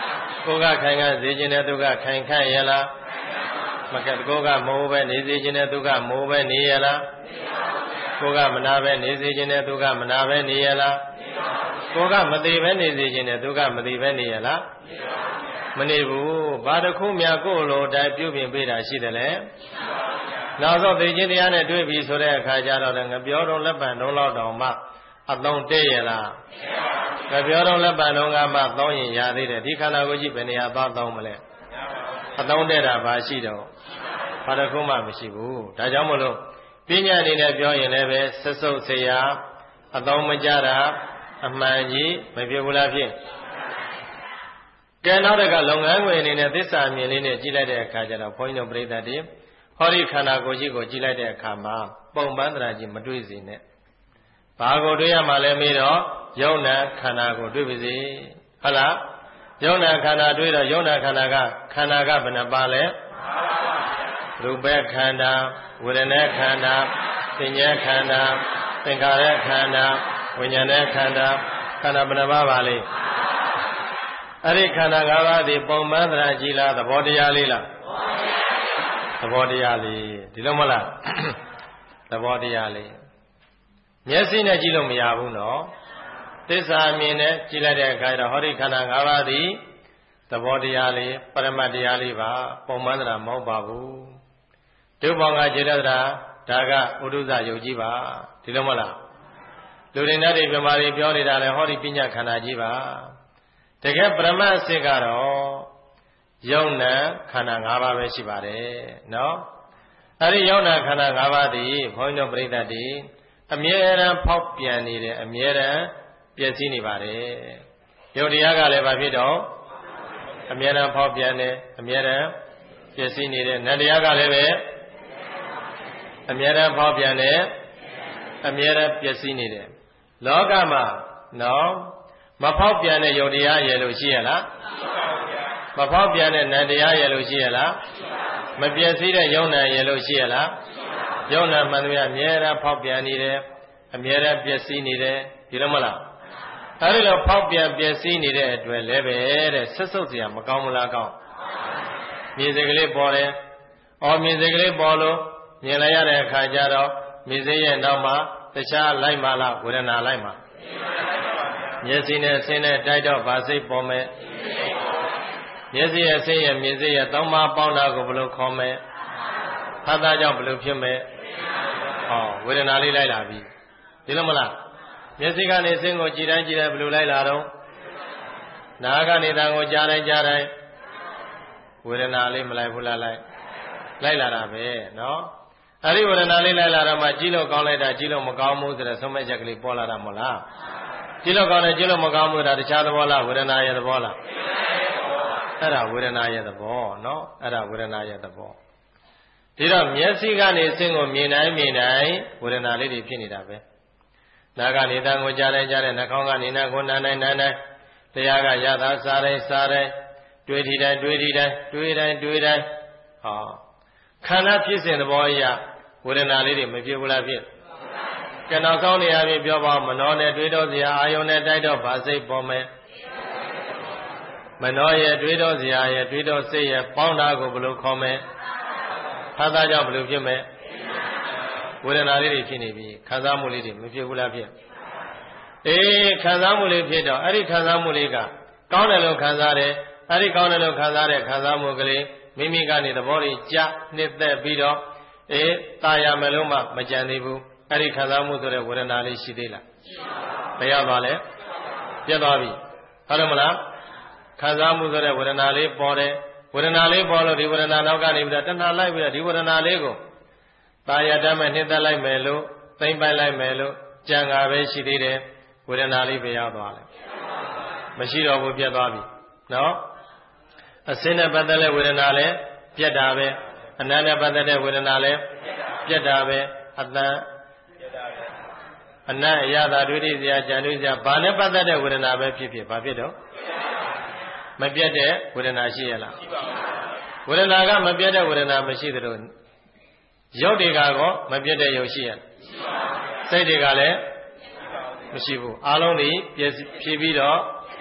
ကိုကခိုင်ကစေခြင်းတဲ့သူကခိုင်ခန့်ရလားမကကိုကမိုးပဲနေစေခြင်းတဲ့သူကမိုးပဲနေရလားကိုကမနာပဲနေစေခြင်းတဲ့သူကမနာပဲနေရလားကိုကမသိပဲနေစေခြင်းတဲ့သူကမသိပဲနေရလားမနေဘူးဘာတစ်ခုများကိုယ်လိုတိုင်းပြုပြင်ပေးတာရှိတယ်လေနောက်ဆုံးသိခြင်းတရားနဲ့တွေ့ပြီဆိုတဲ့အခါကျတော့ငပြောတော့လက်ပံတော့လောက်တောင်မှအသုံးတည့်ရလားငပြောတော့လက်ပံတော့ကမှသုံးရင်ရသေးတယ်ဒီခန္ဓာကိုယ်ကြီးဘယ်နေရာသွားသုံးမလဲအသုံးတည့်တာဘာရှိတော့ဘာတစ်ခုမှမရှိဘူးဒါကြောင့်မလို့ပညာအနေနဲ့ပြောရင်လည်းပဲဆက်စုပ်เสียအသုံးမကြတာအမှန်ကြီးမဖြစ်ဘူးလားဖြစ်ကဲနောက်တကလုပ်ငန်းဝင်အနေနဲ့သစ္စာမြင်လေးနဲ့ကြည့်လိုက်တဲ့အခါကျတော့ဘုန်းကြီးတို့ပြိဿတွေဟောဒီခန္ဓာကိုယ်ကြီးကိုကြည့်လိုက်တဲ့အခါမှာပုံပန်းတရာကြီးမတွေ့စေနဲ့ဘာကိုတွေ့ရမှလဲမေးတော့ယုံနာခန္ဓာကိုတွေ့ပါစေဟုတ်လားယုံနာခန္ဓာတွေ့တော့ယုံနာခန္ဓာကခန္ဓာကဘယ်နှပါလဲရူပခန္ဓာဝေဒနာခန္ဓာသင်ညာခန္ဓာသင်္ခါရခန္ဓာဝိညာဉ်ခန္ဓာခန္ဓာဘယ်နှပါပါလဲအဲ့ဒီခန္ဓာ၅ပါးဒီပုံမှန်သရာကြီးလားသဘောတရားလေးလားသဘောတရားလေးဒီလိုမဟုတ်လားသဘောတရားလေးမျက်စိနဲ့ကြည့်လို့မရဘူးနော်သစ္စာအမြင်နဲ့ကြည့်လိုက်တဲ့အခါကျတော့ဟောဒီခန္ဓာ၅ပါးဒီသဘောတရားလေးပရမတ်တရားလေးပါပုံမှန်သရာမဟုတ်ပါဘူးဒုဘောင်ကခြေတ္တရာဒါကဥဒုဇယုတ်ကြီးပါဒီလိုမဟုတ်လားလူတွေနဲ့ဒီပြမာတွေပြောနေတာလေဟောဒီပညာခန္ဓာကြီးပါတကယ်ပရမတ်စစ်ကတော့ယုံနာခန္ဓာ၅ပါးပဲရှိပါတယ်နော်အဲ့ဒီယုံနာခန္ဓာ၅ပါးဒီဘုန်းကြီးတို့ပြိဿတွေအမြဲတမ်းဖောက်ပြန်နေတယ်အမြဲတမ်းပျက်စီးနေပါတယ်ယုတ်တရားကလည်းဘာဖြစ်တော့အမြဲတမ်းဖောက်ပြန်တယ်အမြဲတမ်းပျက်စီးနေတယ်နတ်တရားကလည်းပဲအမြဲတမ်းဖောက်ပြန်တယ်အမြဲတမ်းပျက်စီးနေတယ်လောကမှာနော်မဖောက်ပြန်တဲ့ယုတ်တရားရဲ့လို့ရှိရလားမဖောက်ပြန်တဲ့နတ်တရားရဲ့လို့ရှိရလားမပျက်စီးတဲ့ယုံနာရဲ့လို့ရှိရလားယုံနာမှန်သမျှအမြဲတမ်းဖောက်ပြန်နေတယ်အမြဲတမ်းပျက်စီးနေတယ်ဒီလိုမလားအဲဒီလိုဖောက်ပြန်ပျက်စီးနေတဲ့အတွက်လည်းပဲတဲ့ဆက်စုပ်စရာမကောင်းမလားကောင်းမြေစိတ်ကလေးပေါ်တယ်အော်မြေစိတ်ကလေးပေါ်လို့မြင်လိုက်ရတဲ့အခါကျတော့မြေစိတ်ရဲ့နောက်မှာတခြားလိုက်မှလားဝေဒနာလိုက်မှမျက်စိနဲ့ဆင်းနဲ့တိုက်တော့ဗာစိတ်ပေါ်မယ်မျက်စိရဲ့ဆင်းရဲ့မြင်စိတ်ရဲ့သုံးပါးပေါင်းတာကိုဘယ်လိုခေါ်မယ်ဖတ်သားကြောင့်ဘယ်လိုဖြစ်မယ်ဟောဝေဒနာလေးလိုက်လာပြီဒီလိုမလားမျက်စိကနေဆင်းကိုကြည်တိုင်းကြည်တိုင်းဘယ်လိုလိုက်လာတော့နားကနေတန်ကိုကြားတိုင်းကြားတိုင်းဝေဒနာလေးမလိုက်ဘူးလားလိုက်လိုက်လာတာပဲနော်အဲဒီဝေဒနာလေးလိုက်လာတော့မှကြည့်လို့ကောင်းလိုက်တာကြည့်လို့မကောင်းဘူးဆိုတဲ့ဆုံးမဲ့ချက်ကလေးပေါ်လာတာမဟုတ်လားကြည့်လို့ကောင်းတယ်ကြည့်လို့မကောင်းဘူးဒါတခြားသဘောလားဝေဒနာရဲ့သဘောလားအဲ့ဒါဝေဒနာရဲ့သဘောနော်အဲ့ဒါဝေဒနာရဲ့သဘောဒီတော့မျက်စိကနေဆင်းကိုမြင်တိုင်းမြင်တိုင်းဝေဒနာလေးတွေဖြစ်နေတာပဲနာကနေတန်ကိုကြားတိုင်းကြားတိုင်းနှာခေါင်းကနေနာကိုနားတိုင်းနားတိုင်းတရားကရတာစားတိုင်းစားတိုင်းတွေးထီတိုင်းတွေးထီတိုင်းတွေးတိုင်းတွေးတိုင်းဟောခန္ဓာဖြစ်စဉ်သဘောအရဝေဒနာလေးတွေမဖြစ်ဘူးလားဖြစ်ကဲနောက်ဆုံးနေရာပြင်ပြောပါမနောနဲ့တွေးတော့စရာအာယုန်နဲ့တိုက်တော့ဗာစိတ်ပေါ်မယ်မနောရဲ့တွေးတော့စရာရဲ့တွေးတော့စိတ်ရဲ့ပေါင်းတာကိုဘယ်လိုခေါ်မယ်ဖတ်သားကြောင့်ဘယ်လိုဖြစ်မယ်ဝေဒနာလေးတွေဖြစ်နေပြီခံစားမှုလေးတွေမဖြစ်ဘူးလားဖြစ်အေးခံစားမှုလေးဖြစ်တော့အဲ့ဒီခံစားမှုလေးကကောင်းတယ်လို့ခံစားတယ်အဲ့ဒီကောင်းတယ်လို့ခံစားတဲ့ခံစားမှုကလေးမိမိကနေသဘောလေးကြနှစ်သက်ပြီးတော့အေးตายရမယ်လို့မှမကြံသေးဘူးအဲ့ဒီခံစားမှုဆိုတဲ့ဝေဒနာလေးရှိသေးလားရှိပါဘူးဘယ်ရောက်သွားလဲပြတ်သွားပြီဟုတ်တယ်မလားခံစားမှုဆိုတဲ့ဝေဒနာလေးပေါ်တယ်ဝေဒနာလေးပေါ်လို့ဒီဝေဒနာနောက်ကနေပြီးတော့တဏှာလိုက်ပြီးတော့ဒီဝေဒနာလေးကိုตายရတတ်မဲ့နှစ်သက်လိုက်မယ်လို့သိမ့်ပိုက်လိုက်မယ်လို့ကြံကာပဲရှိသေးတယ်ဝေဒနာလေးပဲရောက်သွားတယ်မရှိတော့ဘူးပြတ်သွားပြီနော်အစင်းနဲ့ပတ်သက်တဲ့ဝေဒနာလည်းပြတ်တာပဲအနတ်နဲ့ပတ်သက်တဲ့ဝေဒနာလည်းပြတ်တာပဲအတန်အနတ်အရသာဒွိတိစရာကြံဒွိစရာဘာနဲ့ပတ်သက်တဲ့ဝေဒနာပဲဖြစ်ဖြစ်ဘာဖြစ်တော့မပြတ်တဲ့ဝေဒနာရှိရလားရှိပါဘူးဝေဒနာကမပြတ်တဲ့ဝေဒနာမရှိသလိုရုပ်တွေကကောမပြတ်တဲ့ရုပ်ရှိရလားရှိပါဘူးစိတ်တွေကလည်းမရှိဘူးအလုံးတွေပြည့်ပြီးတော့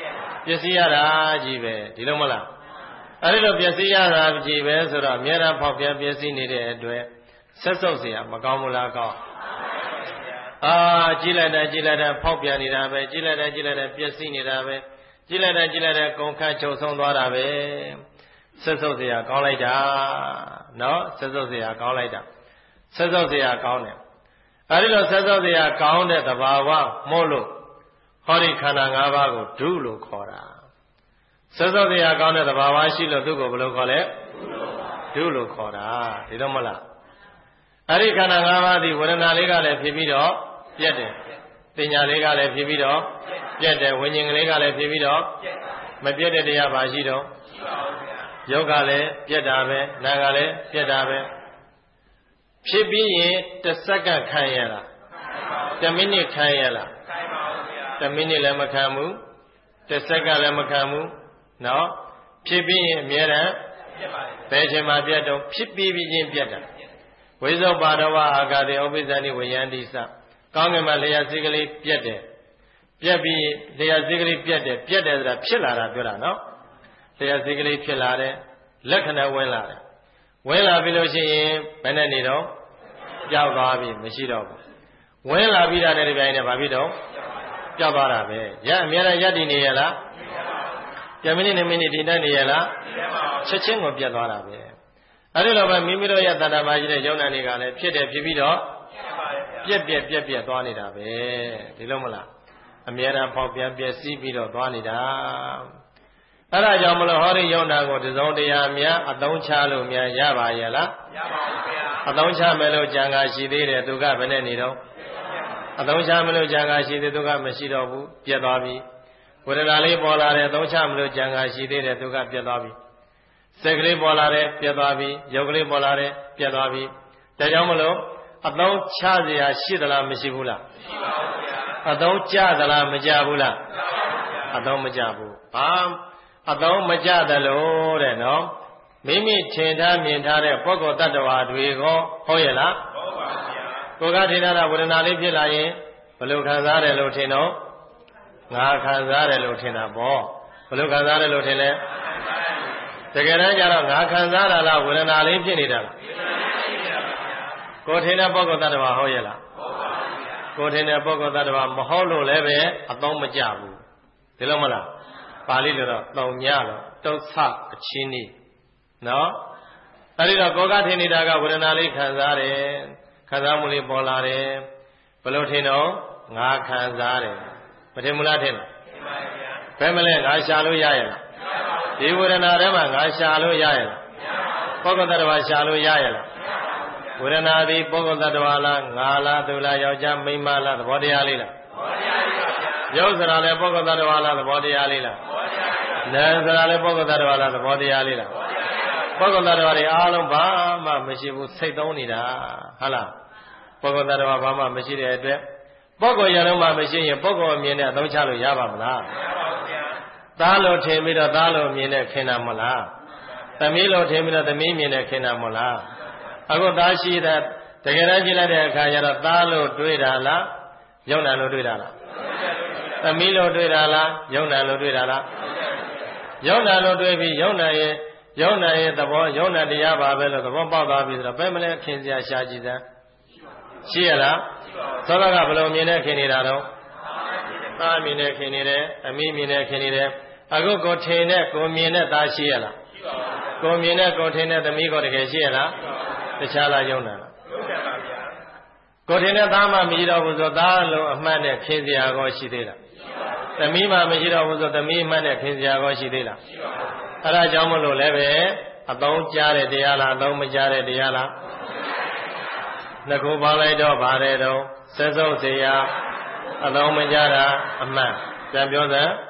ပစ္စည်းရတာကြီးပဲဒီလိုမလားအဲ့ဒီလိုပစ္စည်းရတာကြီးပဲဆိုတော့အများအားဖောက်ပြန်ပစ္စည်းနေတဲ့အတွက်ဆက်ဆုပ်เสียမကောင်းဘူးလားကောင်းအာကြည့်လိုက်တယ်ကြည့်လိုက်တယ်ဖောက်ပြန်နေတာပဲကြည့်လိုက်တယ်ကြည့်လိုက်တယ်ပျက်စီးနေတာပဲကြည့်လိုက်တယ်ကြည့်လိုက်တယ်ကုန်ခန့်ချုပ်ဆုံးသွားတာပဲဆက်ဆုပ်เสียကောင်းလိုက်တာနော်ဆက်ဆုပ်เสียကောင်းလိုက်တာဆက်ဆုပ်เสียကောင်းတယ်အဲဒီလိုဆက်ဆုပ်เสียကောင်းတဲ့သဘာဝမို့လို့ဟောဒီခန္ဓာ၅ပါးကိုဒုလို့ခေါ်တာဆက်ဆုပ်เสียကောင်းတဲ့သဘာဝရှိလို့သူ့ကိုဘယ်လိုခေါ်လဲဒုလို့ခေါ်တာဒီတော့မလားအဲဒီခန္ဓာ၅ပါးဒီဝေဒနာလေးကလည်းဖြစ်ပြီးတော့ပြတ်တယ်ပညာလေးကလည်းဖြစ်ပြီးတော့ပြတ်တယ်ဝိညာဉ်ကလေးကလည်းဖြစ်ပြီးတော့မပြတ်တဲ့တရားပါရှိတော့ယုတ်ကလည်းပြတ်တာပဲနာကလည်းပြတ်တာပဲဖြစ်ပြီးရင်တစ်စက္ကန့်ခံရလားတစ်မိနစ်ခံရလားတစ်မိနစ်လည်းမခံဘူးတစ်စက္ကန့်လည်းမခံဘူးနော်ဖြစ်ပြီးရင်အများရန်ဘယ်ချိန်မှပြတ်တော့ဖြစ်ပြီးပြီးချင်းပြတ်တာဝိဇ္ဇပါဒဝအာဂတိဥပ္ပဇ္ဇနိဝယန္တိစကောင်းကင်မှာလျှာစိကလေးပြတ်တယ်ပြတ်ပြီးလျှာစိကလေးပြတ်တယ်ပြတ်တယ်ဆိုတာဖြစ်လာတာပြောတာနော်လျှာစိကလေးဖြစ်လာတယ်လက္ခဏာဝင်လာတယ်ဝင်လာပြီလို့ရှိရင်ဘယ်နဲ့နေတော့ကြောက်သွားပြီမရှိတော့ဘူးဝင်လာပြီးတာနဲ့ဒီပိုင်းနဲ့ဘာဖြစ်တော့ကြောက်သွားတာပဲရအများနဲ့ရက်တည်နေရလားပြမိနစ်နဲ့မိနစ်တည်တတ်နေရလားချက်ချင်းကိုပြတ်သွားတာပဲအဲဒီလိုပဲမိမိတို့ရဲ့တဏ္ဍာပါရှိတဲ့ယုံနာတွေကလည်းဖြစ်တယ်ဖြစ်ပြီးတော့ပြက်ပြက်ပြက်ပြက်သွားနေတာပဲဒီလိုမလားအများအားပေါက်ပြန်ပြက်စီးပြီးတော့သွားနေတာအဲဒါကြောင့်မလို့ဟောဒီယုံနာကိုတစုံတရာများအသုံးချလို့များရပါရဲ့လားရပါဘူးခင်ဗျာအသုံးချမယ်လို့ကြံကားရှိသေးတယ်သူကဘယ်နဲ့နေတော့အသုံးချမယ်လို့ကြံကားရှိသေးသူကမရှိတော့ဘူးပြက်သွားပြီဝေဒနာလေးပေါ်လာတယ်အသုံးချမလို့ကြံကားရှိသေးတယ်သူကပြက်သွားပြီစက်ကလေးပေါ်လာတယ်ပြတ်သွားပြီရုပ်ကလေးပေါ်လာတယ်ပြတ်သွားပြီဒါကြောင့်မလို့အသုံးချเสียရှိသလားမရှိဘူးလားရှိပါဘူးဗျာအသုံးကြသလားမကြဘူးလားအသုံးမကြဘူးဘာအသုံးမကြသလိုတဲ့နော်မိမိထင်ထားမြင်ထားတဲ့ပုဂ္ဂိုလ်တ attva တွေကိုဟုတ်ရဲ့လားဟုတ်ပါဗျာကိုယ်ကထင်ထားတာဝေဒနာလေးဖြစ်လာရင်ဘယ်လိုခံစားတယ်လို့ထင်တော့ငါခံစားတယ်လို့ထင်တာပေါ့ဘယ်လိုခံစားတယ်လို့ထင်လဲတကယ်တမ်းကျတော့ငါခံစားတာလားဝေဒနာလေးဖြစ်နေတာလားကိုယ်ထင်တဲ့ပုဂ္ဂိုလ်တ attva ဟုတ်ရဲ့လားဟုတ်ပါဘူးကိုယ်ထင်တဲ့ပုဂ္ဂိုလ်တ attva မဟုတ်လို့လည်းပဲအသုံးမကျဘူးဒီလိုမလားပါဠိလိုတော့တောင်ညတော့တုတ်ဆအချင်းဤနော်အဲဒီတော့ကိုယ်ကထင်နေတာကဝေဒနာလေးခံစားတယ်ခံစားမှုလေးပေါ်လာတယ်ဘယ်လိုထင်တော့ငါခံစားတယ်မထင်ဘူးလားထင်လားထင်ပါဗျာဘယ်မလဲငါရှာလို့ရရဲ့လားဒီဝေဒနာထဲမှာငါရှာလို့ရရဲ့လားပုဂ္ဂိုလ်တ attva ရှာလို့ရရဲ့လားဝေဒနာသည်ပုဂ္ဂိုလ်တ attva လားငါလားသူလားယောက်ျားမိန်းမလားသဘောတရားလေးလားသဘောတရားလေးပါဗျာရုပ်စရာလည်းပုဂ္ဂိုလ်တ attva လားသဘောတရားလေးလားသဘောတရားလေးနာမ်စရာလည်းပုဂ္ဂိုလ်တ attva လားသဘောတရားလေးလားသဘောတရားလေးပုဂ္ဂိုလ်တ attva တွေအားလုံးဘာမှမရှိဘူးစိတ်သုံးနေတာဟုတ်လားပုဂ္ဂိုလ်တ attva ဘာမှမရှိတဲ့အတွက်ပုဂ္ဂိုလ်ရလုံးမှမရှိရင်ပုဂ္ဂိုလ်အမြင်နဲ့အသုံးချလို့ရပါမလားမရပါဘူးဗျာသားလို့ထင်ပြီးတော့သားလို့မြင်တဲ့ခင်တာမလားသမီးလို့ထင်ပြီးတော့သမီးမြင်တဲ့ခင်တာမလားအခုသားရှိတဲ့တကယ်တမ်းကြည့်လိုက်တဲ့အခါကျတော့သားလို့တွေးတာလားယုံနာလို့တွေးတာလားသမီးလို့တွေးတာလားယုံနာလို့တွေးတာလားယုံနာလို့တွေးပြီးယုံနာရဲ့ယုံနာရဲ့သဘောယုံနာတရားပါပဲလို့သဘောပေါက်သွားပြီဆိုတော့ဘယ်မလဲခင်စရာရှာကြည့်စမ်းရှိရလားသောတာကဘယ်လိုမြင်တဲ့ခင်နေတာတော့သားမြင်တဲ့ခင်နေတယ်အမိမြင်တဲ့ခင်နေတယ်အခုကိုထင်တဲ့ကိုမြင်တဲ့သားရှိရလားကိုမြင်တဲ့ကိုထင်တဲ့သမီးကိုတကယ်ရှိရလားတခြားလားယုံနာလားယုံနာပါဗျာကိုထင်တဲ့သားမှမရှိတော့ဘူးဆိုသားလုံးအမှတ်နဲ့ခင်စရာကောရှိသေးလားသမီးမှမရှိတော့ဘူးဆိုသမီးအမှတ်နဲ့ခင်စရာကောရှိသေးလားရှိပါဘူးအဲ့ဒါကြောင့်မလို့လည်းပဲအသုံးကြားတဲ့တရားလားအသုံးမကြားတဲ့တရားလားနှစ်ခုပေါင်းလိုက်တော့ဗါတယ်တော့ဆက်စုပ်เสียအသုံးမကြားတာအမှန်ပြန်ပြောစမ်း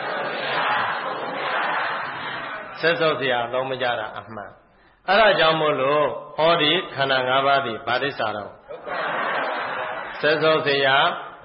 ဆက်စုပ်เสียအသုံးမကြားတာအမှန်အဲ့ဒါကြောင့်မို့လို့ဟောဒီခန္ဓာ၅ပါးသည်ဗာတိစ္ဆာတော့ဆက်စုပ်เสีย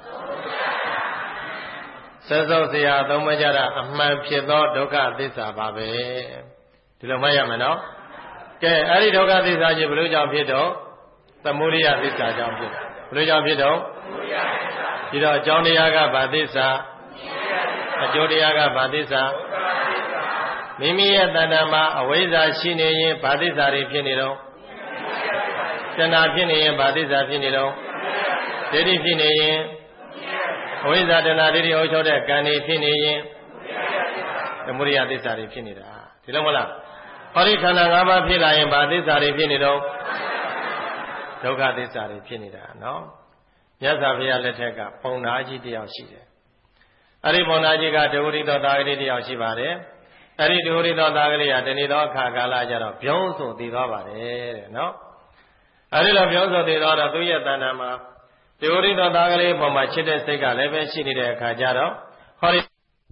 ဆက်စုပ်เสียအသုံးမကြားတာအမှန်ဖြစ်သောဒုက္ခသစ္စာပါပဲဒီလိုမှတ်ရမယ်နော်ကဲအဲ့ဒီဒုက္ခသစ္စာကြီးဘယ်လိုကြောင့်ဖြစ်တော့သမုဒိယသစ္စာကြောင့်ဖြစ်တယ်ဘယ်လိုကြောင့်ဖြစ်တော့ဒီတော့အကြောင်းတရားကဗာသစ္စာအကျိုးတရားကဘာသစ္စာမိမိရဲ့တဏ္ဍာမှာအဝိဇ္ဇာရှိနေရင်ဘာသစ္စာတွေဖြစ်နေတော့တဏှာဖြစ်နေရင်ဘာသစ္စာဖြစ်နေတော့ဒိဋ္ဌိဖြစ်နေရင်အဝိဇ္ဇာတဏှာဒိဋ္ဌိအုပ်ချုပ်တဲ့ကံတွေဖြစ်နေရင်သမုဒိယသစ္စာတွေဖြစ်နေတာဒီလိုမလားဟောဒီခန္ဓာ၅ပါးဖြစ်လာရင်ဘာသစ္စာတွေဖြစ်နေတော့ဒုက္ခသစ္စာတွေဖြစ်နေတာနော်မြတ်စွာဘုရားလက်ထက်ကပုံနာကြီးတယောက်ရှိတယ်အဲ့ဒီပုံနာကြီးကဒုဝရိသောသားကလေးတယောက်ရှိပါတယ်အဲ့ဒီဒုဝရိသောသားကလေးကတဏီသောအခါကာလကျတော့ပြုံးဆိုတည်သွားပါတယ်တဲ့နော်အဲ့ဒီလိုပြုံးဆိုတည်သွားတော့သူ့ရဲ့တဏ္ဍာမှာဒုဝရိသောသားကလေးပုံမှာချစ်တဲ့စိတ်ကလည်းပဲရှိနေတဲ့အခါကျတော့ဟောဒီ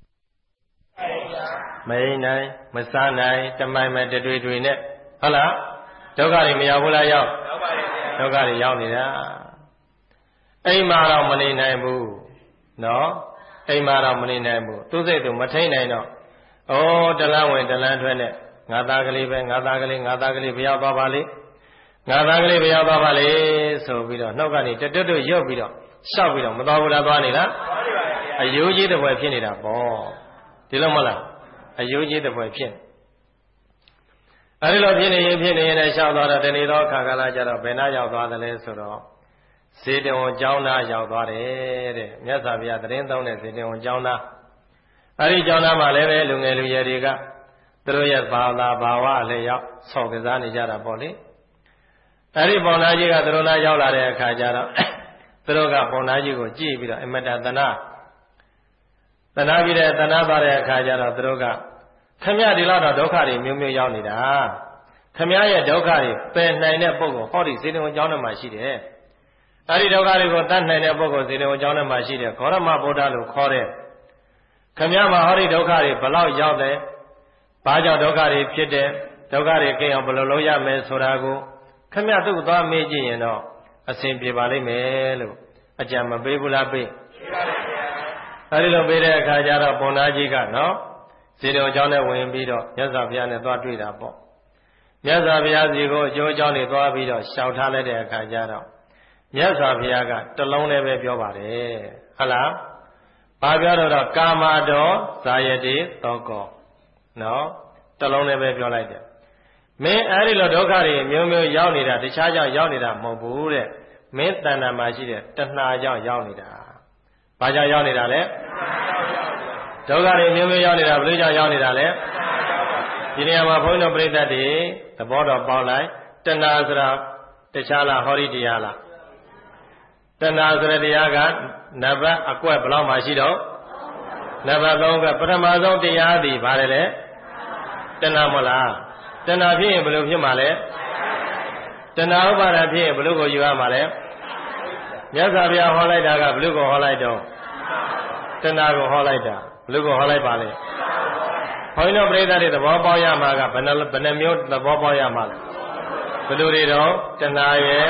မအိနိုင်မစားနိုင်တမိုင်မဲ့တတွေ့တွေ့နဲ့ဟုတ်လားဒုက္ခတွေမရောက်ဘူးလားရောက်ဒုက္ခတွေရောက်နေတာအိမ်မှာတော့မနေနိုင်ဘူးနော်အိမ်မှာတော့မနေနိုင်ဘူးသူ့စိတ်သူမထိန်နိုင်တော့ဩတလန်းဝင်တလန်းထွက်နဲ့ငါသားကလေးပဲငါသားကလေးငါသားကလေးဘယ်ရောက်သွားပါလိမ့်ငါသားကလေးဘယ်ရောက်သွားပါလိမ့်ဆိုပြီးတော့နှုတ်ကနေတတွတ်တွတ်ရွတ်ပြီးတော့ရှောက်ပြီးတော့မသွားဘူးလားသွားနေလားအယိုးကြီးတစ်ပွဲဖြစ်နေတာပေါ့ဒီလိုမဟုတ်လားအယိုးကြီးတစ်ပွဲဖြစ်အဲဒီလိုဖြစ်နေရင်ဖြစ်နေရင်လည်းရှောက်သွားတော့တနေ့တော့ခါကာလကျတော့ဘယ်နှရောက်သွားသလဲဆိုတော့ဇေတဝန်ကျောင်းသားရောက်သွားတယ်တဲ့မြတ်စွာဘုရားသတင်းသုံးတဲ့ဇေတဝန်ကျောင်းသားအဲဒီကျောင်းသားမှာလည်းပဲလူငယ်လူရွယ်တွေကသူတို့ရဲ့ဘာသာဘာဝအလျောက်ဆောက်ကစားနေကြတာပေါ့လေအဲဒီပုံနာကြီးကသူတို့လာရောက်လာတဲ့အခါကျတော့သူတို့ကပုံနာကြီးကိုကြည့်ပြီးတော့အမတ္တတနာတနာပြီးတဲ့တနာသွားတဲ့အခါကျတော့သူတို့ကခမရဒီလောက်တော့ဒုက္ခတွေမျိုးမျိုးရောက်နေတာခမရရဲ့ဒုက္ခတွေပယ်နိုင်တဲ့ပုဂ္ဂိုလ်ဟောဒီဇေတဝန်ကျောင်းထဲမှာရှိတယ်အဲဒီဒုက္ခတွေကိုတတ်နိုင်တဲ့ပုဂ္ဂိုလ်ဇေတဝန်ကျောင်းထဲမှာရှိတယ်ဂေါရမဗုဒ္ဓလို့ခေါ်တဲ့ခမရမှာဟောဒီဒုက္ခတွေဘလောက်ရောက်တယ်ဘာကြောင့်ဒုက္ခတွေဖြစ်တယ်ဒုက္ခတွေကိအောင်ဘယ်လိုလုပ်ရမယ်ဆိုတာကိုခမရသူ့သွားမေးကြည့်ရင်တော့အစဉ်ပြေပါလိမ့်မယ်လို့အကြံမပေးဘူးလားပေးအဲဒီလိုပေးတဲ့အခါကျတော့ပုံနာကြီးကနော်ဇေတဝန်ကျောင်းထဲဝင်ပြီးတော့မြတ်စွာဘုရားနဲ့သွားတွေ့တာပေါ့မြတ်စွာဘုရားစီကိုအကျိုးအကြောင်းတွေသွားပြီးတော့ရှောင်ထားလိုက်တဲ့အခါကျတော့မြတ်စွာဘုရားကတလုံးလည်းပဲပြောပါတယ်ဟုတ်လားဘာပြောတော့ကာမတော်ဇာယတိသောကောနော်တလုံးလည်းပဲပြောလိုက်တယ်မင်းအဲဒီလိုဒုက္ခတွေမျိုးမျိုးရောက်နေတာတခြားကြောင့်ရောက်နေတာမဟုတ်ဘူးတဲ့မင်းတဏ္ဍာမှာရှိတဲ့တဏှာကြောင့်ရောက်နေတာဘာကြောင့်ရောက်နေတာလဲဒုက္ခတွေမျိုးမျိုးရောက်နေတာဘယ်လိုကြောင့်ရောက်နေတာလဲဒီနေရာမှာဘုန်းတော်ပြိဿတ်တွေသဘောတော်ပေါက်လိုက်တဏှာဆိုတာတခြားလားဟောဒီတရားလားတဏှာဆိုတဲ့တရားကနံပါတ်အကွက်ဘယ်လောက်မှရှိတော့နံပါတ်သုံးကပထမဆုံးတရားသည်ဘာလဲလဲတဏှာမဟုတ်လားတဏှာဖြစ်ရင်ဘယ်လိုဖြစ်မှာလဲတဏှာဥပါဒာဖြစ်ရင်ဘယ်လိုကိုယူရမှာလဲမြတ်စွာဘုရားဟောလိုက်တာကဘယ်လိုကိုဟောလိုက်တော့တဏှာကိုဟောလိုက်တာဘယ်လိုကိုဟောလိုက်ပါလဲဘုန်းတော်ပြိဿတွေသဘောပေါက်ရမှာကဘယ်နှဘယ်နှမျိုးသဘောပေါက်ရမှာလဲဘယ်လိုတွေတော့တဏှာရဲ့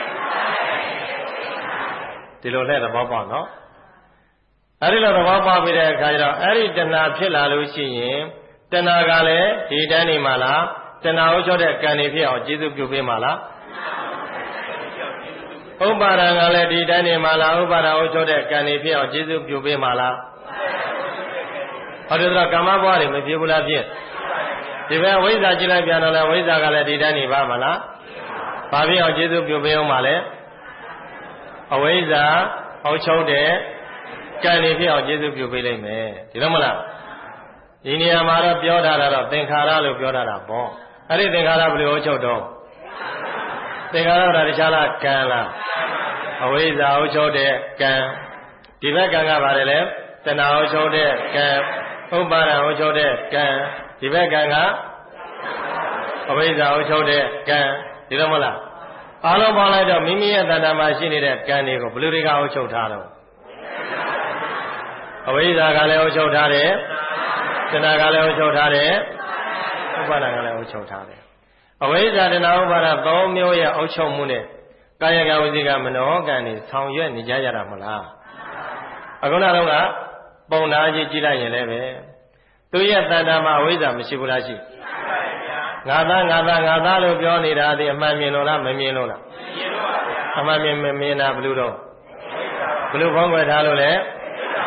ဒီလိုနဲ့သဘောပေါက်နော်အဲဒီလိုသဘောပေါက်ပြီးတဲ့အခါကျတော့အဲ့ဒီတဏှာဖြစ်လာလို့ရှိရင်တဏှာကလည်းဒီတန်းနေမှာလားတဏှာဥချောတဲ့ကံတွေဖြစ်အောင်ကျေစုပြုပေးမှာလားဥပါဒံကလည်းဒီတန်းနေမှာလားဥပါဒံဥချောတဲ့ကံတွေဖြစ်အောင်ကျေစုပြုပေးမှာလားဟောဒီတော့ကာမဘဝတွေမဖြစ်ဘူးလားဖြစ်ဒီဘက်ဝိဇ္ဇာကြည့်လိုက်ပြန်တော့လဲဝိဇ္ဇာကလည်းဒီတန်းနေပါမလားဘာဖြစ်အောင်ကျေစုပြုပေးအောင်မှာလဲအဝိဇ္ဇာအောက်ချုပ်တဲ့ကံတွေဖြစ်အောင်ကျေစုပြုပေးလိုက်မယ်ဒီလိုမလားဒီနေရာမှာတော့ပြောထားတာတော့သင်္ခါရလို့ပြောထားတာပေါ့အဲ့ဒီသင်္ခါရဘယ်လိုအောက်ချုပ်တော့သင်္ခါရတာတခြားလားကံလားအဝိဇ္ဇာအောက်ချုပ်တဲ့ကံဒီဘက်ကံကဘာလဲလဲတဏှာအောက်ချုပ်တဲ့ကံဥပါဒံအောက်ချုပ်တဲ့ကံဒီဘက်ကံကအဝိဇ္ဇာအောက်ချုပ်တဲ့ကံဒီလိုမလားအားလုံးပေါင်းလိုက်တော့မိမိရဲ့တဏ္ဍာမှာရှိနေတဲ့ကံတွေကိုဘယ်လိုတွေကအောက်ချုပ်ထားတော့အဝိဇ္ဇာကလည်းအောက်ချုပ်ထားတယ်တဏှာကလည်းအောက်ချုပ်ထားတယ်ဥပါဒံကလည်းအောက်ချုပ်ထားတယ်အဝိဇ္ဇာတဏှာဥပါဒံသုံးမျိုးရဲ့အောက်ချုပ်မှုနဲ့ကာယကဝစီကမနောကံတွေဆောင်ရွက်နေကြရတာမလားအခုနကတော့ကပုံနာကြီးကြည့်လိုက်ရင်လည်းပဲသူရဲ့တဏ္ဍာမှာအဝိဇ္ဇာမရှိဘူးလားရှိငါသားငါသားငါသားလို့ပြောနေတာဒီအမှန်မြင်လို့လားမမြင်လို့လားမြင်လို့ပါဗျာအမှန်မြင်မမြင်တာဘယ်လိုတော့ဘယ်လိုဖောင်းွယ်ထားလို့လဲအဝ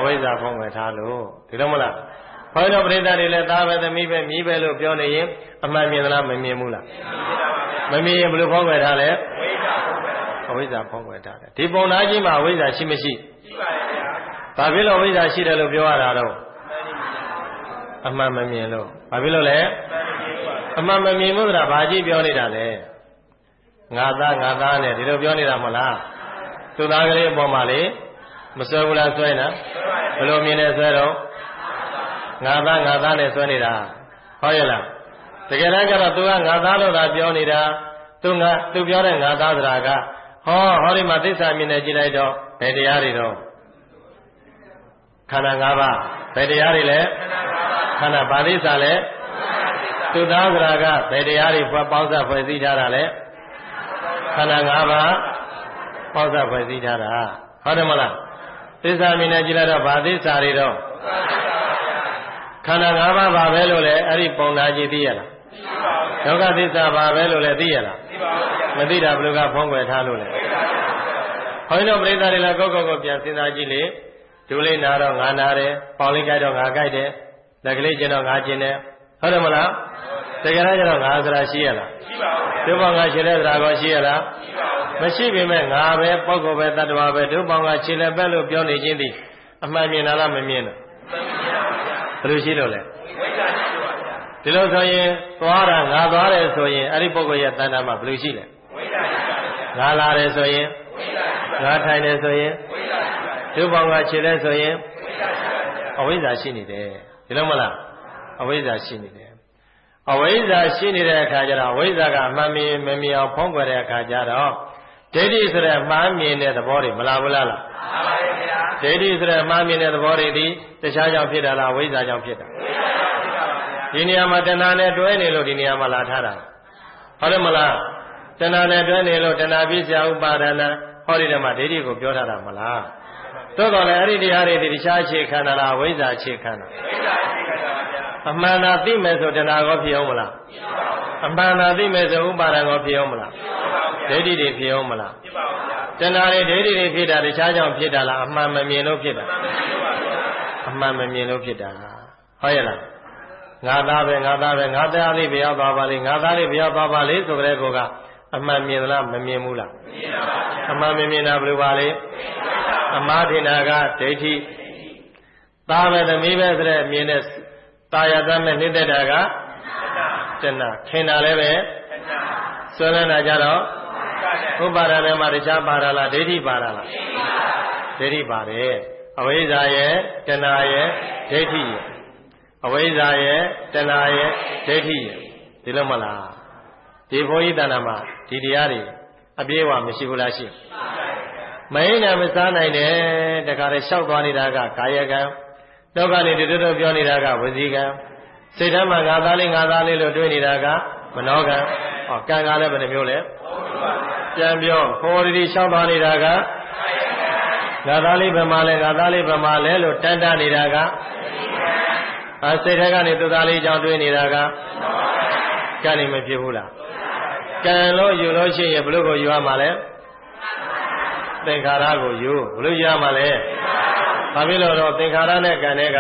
ဝိဇ္ဇာဖုံးကွယ်ထားလို့ဒီလိုမလားဘုန်းတော်ပရိသတ်တွေလည်းသားပဲသမီးပဲမြည်ပဲလို့ပြောနေရင်အမှန်မြင်သလားမမြင်ဘူးလားမမြင်ရင်ဘယ်လိုဖုံးကွယ်ထားလဲအဝိဇ္ဇာဖုံးကွယ်ထားတယ်ဒီပုံသားကြီးမှာအဝိဇ္ဇာရှိမရှိရှိပါရဲ့ဗျာဘာဖြစ်လို့အဝိဇ္ဇာရှိတယ်လို့ပြောရတာတော့အမှန်မမြင်လို့ဘာဖြစ်လို့လဲအမှန်မမြင်ဘူးဆိုတာဘာကြည့်ပြောနေတာလဲငါသားငါသားနဲ့ဒီလိုပြောနေတာမဟုတ်လားသူသားကလေးအပေါ်မှာလေမဆွဲဘူးလားဆွဲနာဘယ်လိုမြင်နေဆွဲတော့ငါသားငါသားနဲ့ဆွဲနေတာဟုတ်ရဲ့လားတကယ်တမ်းကျတော့သူကငါသားလို့သာပြောနေတာသူငါသူပြောတဲ့ငါသားဆိုတာကဟောဟောဒီမှာသစ္စာမြင်နေကြည့်လိုက်တော့ဘယ်တရားတွေတော့ခန္ဓာ၅ပါးဘယ်တရားတွေလဲခန္ဓာဘာသစ္စာလဲသူသားဆိုတာကဘယ်တရားတွေဖွဲ့ပေါင်းစပ်ဖွဲ့စည်းထားတာလဲခန္ဓာ၅ပါးပေါင်းစပ်ဖွဲ့စည်းထားတာဟုတ်တယ်မလားသစ္စာမြင်နေကြည့်လိုက်တော့ဘာသစ္စာတွေတော့ခန္ဓာ၅ပါးပါပဲလို့လဲအဲ့ဒီပုံနာကြည့်သိရလားဒုက္ခသစ္စာပါပဲလို့လဲသိရလားမသိတာဘယ်လိုကဖုံးကွယ်ထားလို့လဲဘုန်းကြီးတို့ပြိဿတွေလည်းကိုယ့်ကိုယ်ကိုပြန်စဉ်းစားကြည့်လေဒူလေးနာတော့ငါနာတယ်ပေါင်လေးကြိုက်တော့ငါကြိုက်တယ်လက်ကလေးကျင်တော့ငါကျင်တယ်ဟုတ်တယ်မလားတကယ်တော့ကျတော့ငါဆိုတာရှိရလားရှိပါဘူးဒုပေါင်းကခြေလက်ဆိုတာကိုရှိရလားမရှိပေမဲ့ငါပဲပုဂ္ဂိုလ်ပဲတ attva ပဲဒုပေါင်းကခြေလက်ပဲလို့ပြောနေခြင်းသည်အမှန်မြင်လားမမြင်လားဘယ်လိုရှိလို့လဲဒီလိုဆိုရင်သွားတာငါသွားတယ်ဆိုရင်အဲ့ဒီပုဂ္ဂိုလ်ရဲ့တဏ္ဍာမှာဘယ်လိုရှိလဲငါလာတယ်ဆိုရင်ငါထိုင်တယ်ဆိုရင်ဒုပေါင်းကခြေလက်ဆိုရင်အဝိဇ္ဇာရှိနေတယ်ဒီလိုမလားအဝိဇ္ဇာရှိနေတယ်အဝိဇ္ဇာရှိနေတဲ့အခါကျတော့အဝိဇ္ဇာကအမှန်မြင်မမြင်အောင်ဖုံးကွယ်တဲ့အခါကျတော့ဒိဋ္ဌိဆိုတဲ့မှားမြင်တဲ့သဘောတွေမလားဘူးလားလားမှန်ပါဗျာဒိဋ္ဌိဆိုတဲ့မှားမြင်တဲ့သဘောတွေဒီတခြားကြောင့်ဖြစ်တာလားအဝိဇ္ဇာကြောင့်ဖြစ်တာဒီနေရာမှာတဏှာနဲ့တွဲနေလို့ဒီနေရာမှာလာထားတာဟုတ်တယ်မလားတဏှာနဲ့တွဲနေလို့တဏှာပြစ္ဆာဥပါဒနာဟောဒီတည်းမှာဒိဋ္ဌိကိုပြောထားတာမလားသို့တော်လည်းအဲ့ဒီတရားတွေဒီတခြားအခြေခံတာလားအဝိဇ္ဇာအခြေခံတာအမှန်သာသိမယ်ဆိုတဏှာကောဖြစ်အောင်မလားအမှန်သာသိမယ်ဆိုဥပါဒံကောဖြစ်အောင်မလားဒိဋ္ဌိတွေဖြစ်အောင်မလားတဏှာတွေဒိဋ္ဌိတွေဖြစ်တာတခြားကြောင့်ဖြစ်တာလားအမှန်မမြင်လို့ဖြစ်တာအမှန်မမြင်လို့ဖြစ်တာဟုတ်ရဲ့လားငါသားပဲငါသားပဲငါသားလေးဘယ်ရောက်သွားပါလိမ့်ငါသားလေးဘယ်ရောက်သွားပါလိမ့်ဆိုကြတဲ့ကောကအမှန်မြင်သလားမမြင်ဘူးလားအမှန်မမြင်တာဘယ်လိုပါလဲအမှားထင်တာကဒိဋ္ဌိသားပဲသမီးပဲဆိုတဲ့မြင်တဲ့တာယာတမဲ့နှိမ့်တဲ့တာကတဏှာခင်တာလည်းပဲဆွဲလန်းတာကြတော့ဥပါဒဏ်ထဲမှာတခြားပါတာလားဒိဋ္ဌိပါတာလားဒိဋ္ဌိပါတယ်အဝိဇ္ဇာရဲ့တဏှာရဲ့ဒိဋ္ဌိရဲ့အဝိဇ္ဇာရဲ့တဏှာရဲ့ဒိဋ္ဌိရဲ့ဒီလိုမလားဒီဘုန်းကြီးတဏ္ဍာမှာဒီတရားတွေအပြည့်အဝမရှိဘူးလားရှိမဟိနာမစားနိုင်တယ်တခါလေလျှောက်သွားနေတာကကာယကံတော့ကနေတူတူပြောနေတာကဝစီကံစိတ်ထဲမှာငါသားလေးငါသားလေးလို့တွေးနေတာကမနောကံဟောကံကလည်းဘယ်နှမျိုးလဲပြန်ပြောခေါ်ဒီလျှောက်သွားနေတာကငါသားလေးဘယ်မှာလဲငါသားလေးဘယ်မှာလဲလို့တန်တနေတာကအဲစိတ်ထဲကနေသူသားလေးကြောင့်တွေးနေတာကကံနေမဖြစ်ဘူးလားကံလို့ယူလို့ရှိရင်ဘလို့ကိုယူရမှာလဲသင်္ခါရကိုယူဘလို့ယူရမှာလဲဘာဖြစ်လို့တော့သင်္ခါရနဲ့ကံနဲ့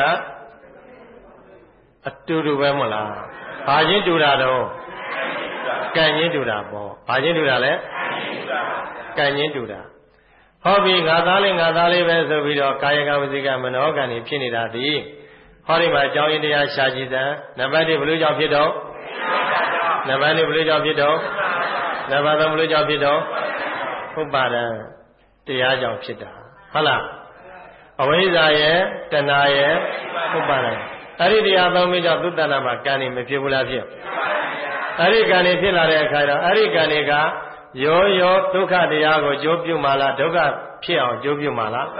ကအတူတူပဲမလားဘာချင်းတူတာတော့ကံချင်းတူတာပေါ့ဘာချင်းတူတာလဲကံချင်းတူတာဟောပြီငါသားလေးငါသားလေးပဲဆိုပြီးတော့ကာယကဝစီကမနောကံနေဖြစ်နေတာဒီဟောဒီမှာအကြောင်းရင်းတရားရှာကြည့်တဲ့နံပါတ်၁ဘလို့ကြောင့်ဖြစ်တော့နံပါတ်၂ဘလို့ကြောင့်ဖြစ်တော့နံပါတ်၃ဘလို့ကြောင့်ဖြစ်တော့ဥပါဒံတရားကြောင့်ဖြစ်တာဟုတ်လားအဝိဇ္ဇာရဲ့တဏှာရဲ့ဥပါဒံအဲ့ဒီတရားသုံးမျိုးကြောင့်သုတ္တနာမှာကံနေမဖြစ်ဘူးလားဖြစ်အဲ့ဒီကံနေဖြစ်လာတဲ့အခါတော့အဲ့ဒီကံတွေကရောရောဒုက္ခတရားကိုကြိုးပြုမှာလားဒုက္ခဖြစ်အောင်ကြိုးပြုမှာလား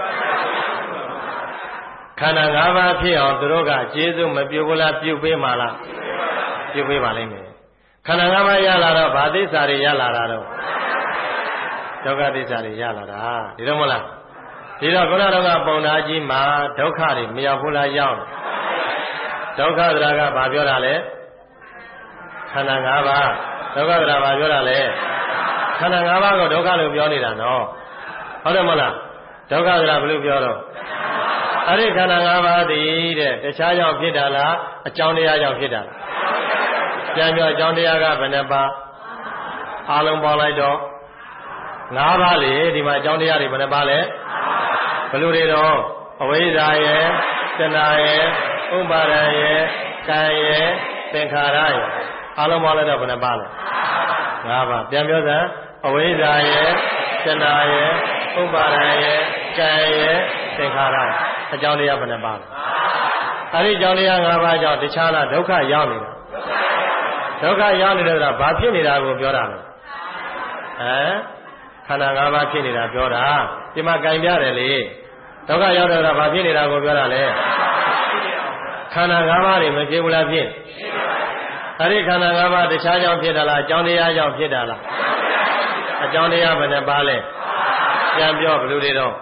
ခန္ဓာ၅ပါးဖြစ်အောင်သူတို့ကကျေးဇူးမပြုဘူးလားပြုပေးမှာလားပြုပေးပါလိမ့်မယ်ခန္ဓာ၅ပါးရလာတော့ဗာသစ္စာတွေရလာတာတော့ဒုက္ခသစ္စာတွေရလာတာဒီတော့မလားဒီတော့ခုနကတော့ပုံနာကြီးမှာဒုက္ခတွေမရောက်ဘူးလားရောက်ဒုက္ခသရာကဘာပြောတာလဲခန္ဓာ၅ပါးဒုက္ခသရာဘာပြောတာလဲခန္ဓာ၅ပါးကိုဒုက္ခလို့ပြောနေတာနော်ဟုတ်တယ်မလားဒုက္ခသရာဘယ်လိုပြောတော့အဲ့ဒီခန္ဓာ၅ပါးသည်တဲ့တခြားကြောင့်ဖြစ်တာလားအကြောင်းတရားကြောင့်ဖြစ်တာလားပြန်ပြောအကြောင်းတရားကဘယ်နှပါးအားလုံးပေါင်းလိုက်တော့၅ပါးလေဒီမှာအကြောင်းတရားတွေဘယ်နှပါးလဲဘယ်လိုတွေတော့အဝိဇ္ဇာယယ်တဏှာယယ်ဥပါဒံယယ်ကံယယ်သင်္ခါရယယ်အားလုံးပေါင်းလိုက်တော့ဘယ်နှပါးလဲ၅ပါးပြန်ပြောစမ်းအဝိဇ္ဇာယယ်တဏှာယယ်ဥပါဒံယယ်ကံယယ်သင်္ခါရအကြောင်းတရားဘယ်နှပါးလဲအဲဒီအကြောင်းတရား၅ပါးကြောင့်တခြားလားဒုက္ခရောက်နေတာဒုက္ခရောက်နေတယ်ဆိုတာဘာဖြစ်နေတာကိုပြောတာလဲဟမ်ခန္ဓာ၅ပါးဖြစ်နေတာပြောတာဒီမှာကြင်ပြတယ်လေဒုက္ခရောက်တယ်ဆိုတာဘာဖြစ်နေတာကိုပြောတာလဲခန္ဓာ၅ပါးတွေမဖြစ်ဘူးလားဖြစ်အဲဒီခန္ဓာ၅ပါးတခြားကြောင့်ဖြစ်တာလားအကြောင်းတရားကြောင့်ဖြစ်တာလားအကြောင်းတရားဘယ်နှပါးလဲပြန်ပြောဘယ်လိုတွေတော့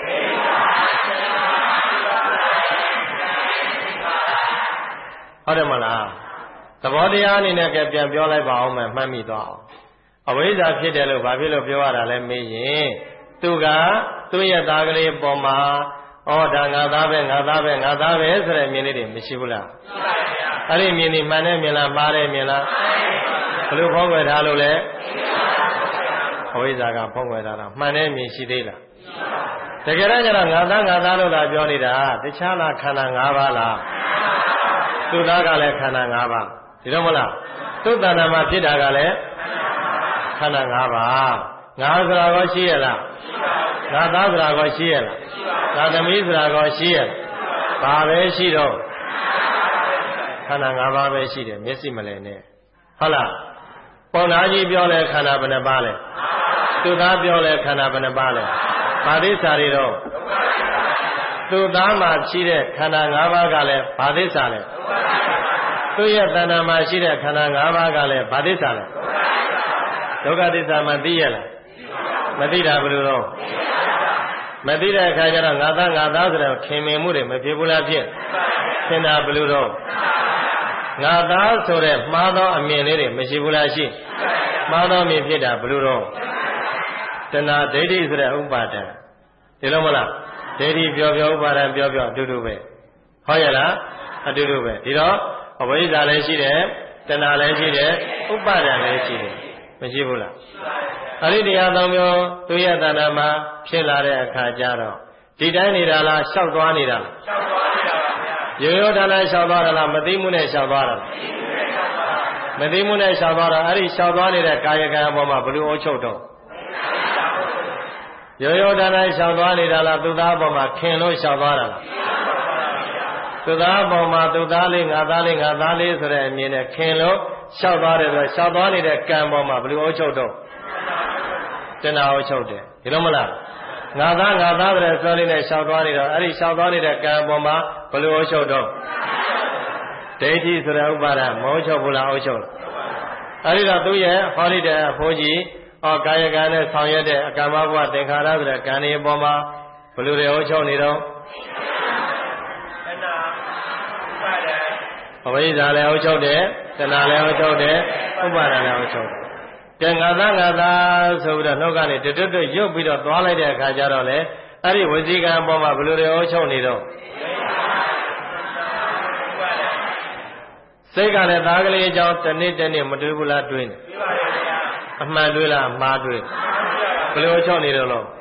ဟုတ်တယ်မလားသဘောတရားအနေနဲ့ကပြန်ပြောလိုက်ပါအောင်မယ်မှတ်မိသွားအောင်အဝိဇ္ဇာဖြစ်တယ်လို့ဘာဖြစ်လို့ပြောရတာလဲမေးရင်သူကသူ့ရဲ့သားကလေးပေါ်မှာဩဒါငါသားပဲငါသားပဲငါသားပဲဆိုတဲ့မြင်လေးတွေမရှိဘူးလားရှိပါဗျာအဲ့ဒီမြင်နေမှန်တဲ့မြင်လားမှားတဲ့မြင်လားဘယ်လိုဖောက်ွယ်ထားလို့လဲအဝိဇ္ဇာကဖောက်ွယ်ထားတာမှန်တဲ့မြင်ရှိသေးလားတကယ်တော့ကျတော့ငါသားငါသားလို့သာပြောနေတာတခြားလားခန္ဓာ၅ပါးလားသူ့သားကလည်းခန္ဓာ၅ပါးဒီတော့မလားသူ့တဏ္ဍာမှာဖြစ်တာကလည်းခန္ဓာ၅ပါးငါဆိုတာကောရှိရလားငါသားဆိုတာကောရှိရလားငါသမီးဆိုတာကောရှိရဘာပဲရှိတော့ခန္ဓာ၅ပါးပဲရှိတယ်မျက်စိမလည်နဲ့ဟုတ်လားပုံသားကြီးပြောလဲခန္ဓာဘယ်နှပါးလဲသူ့သားပြောလဲခန္ဓာဘယ်နှပါးလဲဘာသစ္စာတွေတော့သူ့သားမှာရှိတဲ့ခန္ဓာ၅ပါးကလည်းဘာသစ္စာလဲသူ့ရဲ့တဏ္ဍာမှာရှိတဲ့ခန္ဓာ၅ပါးကလည်းဘာသစ္စာလဲဒုက္ခသစ္စာမသိရလားမသိတာဘယ်လိုတော့မသိတဲ့အခါကျတော့ငါသားငါသားဆိုတော့ခင်မင်မှုတွေမဖြစ်ဘူးလားဖြစ်ထင်တာဘယ်လိုတော့ငါသားဆိုတဲ့မှားသောအမြင်လေးတွေမရှိဘူးလားရှိမှားသောအမြင်ဖြစ်တာဘယ်လိုတော့တဏှာဒိဋ္ဌိဆိုတဲ့ဥပါဒံဒီလိုမလားဒိဋ္ဌိပြောပြောဥပါဒံပြောပြောအတူတူပဲဟုတ်ရဲ့လားအတူတူပဲဒီတော့အဝိဇ္ဇာလည်းရှိတယ်တဏှာလည်းရှိတယ်ဥပါဒံလည်းရှိတယ်မရှိဘူးလားအရိတရားသုံးမျိုးသူရဲ့တဏ္ဍာမှာဖြစ်လာတဲ့အခါကျတော့ဒီတိုင်းနေတာလားလျှောက်သွားနေတာလားလျှောက်သွားနေတာပါဗျာရိုးရိုးတဏ္ဍာလျှောက်သွားတာလားမသိမှုနဲ့လျှောက်သွားတာလားမသိမှုနဲ့လျှောက်သွားတာအဲ့ဒီလျှောက်သွားနေတဲ့ကာယကံအပေါ်မှာဘယ်လိုအုပ်ချုပ်တော့ရိုးရိုးတဏ္ဍာလျှောက်သွားနေတာလားသူသားအပေါ်မှာခင်လို့လျှောက်သွားတာလားသူသားအပေါ်မှာသူသားလေးငါသားလေးငါသားလေးဆိုတဲ့အမြင်နဲ့ခင်လို့လျှောက်သွားတယ်ဆိုတော့လျှောက်သွားနေတဲ့ကံပေါ်မှာဘယ်လိုအုပ်ချုပ်တော့တဏှာအုပ်ချုပ်တယ်ဒီလိုမလားငါသားငါသားတဲ့စောလေးနဲ့လျှောက်သွားနေတော့အဲ့ဒီလျှောက်သွားနေတဲ့ကံပေါ်မှာဘယ်လိုအုပ်ချုပ်တော့ဒိဋ္ဌိဆိုတဲ့ဥပါဒမအုပ်ချုပ်ဘူးလားအုပ်ချုပ်အဲ့ဒီတော့သူ့ရဲ့ဟောလိတဲ့အဖိုးကြီးဩကာယကံနဲ့ဆောင်ရွက်တဲ့အကမ္မဘဝသင်္ခါရဆိုတဲ့ကံဒီအပေါ်မှာဘယ်လိုတွေအုပ်ချုပ်နေတော့တဏှာဥပါဒအဝိဇ္ဇာလည်းအုပ်ချုပ်တယ်တဏှာလည်းအုပ်ချုပ်တယ်ဥပါဒလည်းအုပ်ချုပ်တယ်ကဲငါသားငါသားဆိုပြီးတော့နှုတ်ကနေတွတ်တွတ်ရုပ်ပြီးတော့သွားလိုက်တဲ့အခါကျတော့လေအဲ့ဒီဝစီကံအပေါ်မှာဘယ်လိုတွေအုပ်ချုပ်နေတော့စိတ်ကလည်းသားကလေးအကြောင်းတစ်နေ့တစ်နေ့မတွေးဘူးလားတွေးနေတွေးပါရဲ့ဗျာအမှန်တွေးလားအမှားတွေးဘယ်လိုအုပ်ချုပ်နေတော့လို့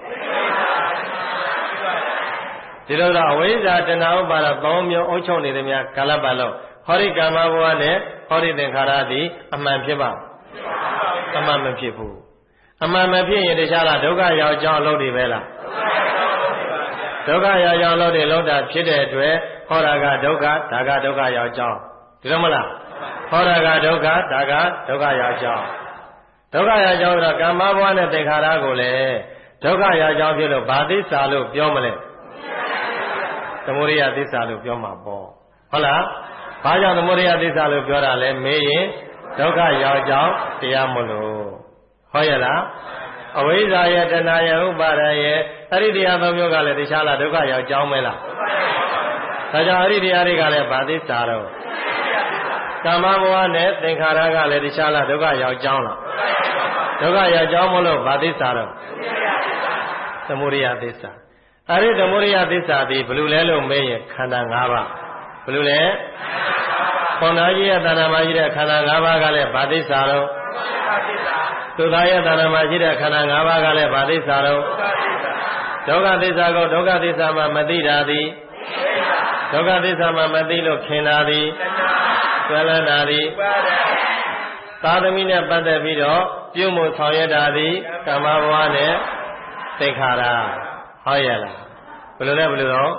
ဒီလိုတော့အဝိဇ္ဇာတဏှာဥပါဒသုံးမျိုးအုပ်ချုပ်နေတယ်များကာလပတ်လုံးဟောဒီကမ္မဘဝနဲ့ဟောဒီသင်္ခါရသည်အမှန်ဖြစ်ပါအမှန်မဖြစ်ဘူးအမှန်မဖြစ်ရင်တခြားလားဒုက္ခရောက်ကြောင်းအလုပ်တွေပဲလားဒုက္ခရောက်ကြောင်းအလုပ်တွေလုံးတာဖြစ်တဲ့အတွက်ဟောတာကဒုက္ခဒါကဒုက္ခရောက်ကြောင်းဒီလိုမလားဟောတာကဒုက္ခဒါကဒုက္ခရောက်ကြောင်းဒုက္ခရောက်ကြောင်းဆိုတော့ကမ္မဘဝနဲ့သင်္ခါရကိုလည်းဒုက္ခရောက်ကြောင်းဖြစ်လို့ဘာသစ္စာလို့ပြောမလဲသမုဒိယသစ္စာလို့ပြောမှာပေါ့ဟုတ်လားဘာကြောင့်သမုဒိယသစ္စာလို့ပြောတာလဲမေးရင်ဒုက္ခရောက်ကြောင်းတရားမလို့ဟုတ်ရဲ့လားအဝိဇ္ဇာရဲ့တဏှာရဲ့ဥပါဒရဲ့အဲ့ဒီတရားသုံးမျိုးကလည်းတခြားလားဒုက္ခရောက်ကြောင်းမဲလားဒါကြောင့်အဲ့ဒီတရားတွေကလည်းဘာသစ္စာတော့ကမ္မဘဝနဲ့သင်္ခါရကလည်းတခြားလားဒုက္ခရောက်ကြောင်းလားဒုက္ခရောက်ကြောင်းမလို့ဘာသစ္စာတော့သမုဒိယသစ္စာအရိသမုဒိယသစ္စာသည်ဘယ်လိုလဲလို့မေးရင်ခန္ဓာ၅ပါးဘယ်လိုလဲခန္ဓာကြီးရဲ့တဏ္ဍာမှာရှိတဲ့ခန္ဓာ၅ပါးကလည်းဘာသစ္စာတော့သုသာရဲ့တဏ္ဍာမှာရှိတဲ့ခန္ဓာ၅ပါးကလည်းဘာသစ္စာတော့ဒုက္ခသစ္စာကိုဒုက္ခသစ္စာမှာမသိတာသည်ဒုက္ခသစ္စာမှာမသိလို့ခင်တာသည်ဆွဲလန်းတာသည်သာသမီနဲ့ပတ်သက်ပြီးတော့ပြုမှုဆောင်ရွက်တာသည်ကမ္မဘဝနဲ့သိက္ခာရဟုတ်ရဲ့လားဘယ်လိုလဲဘယ်လိုတော့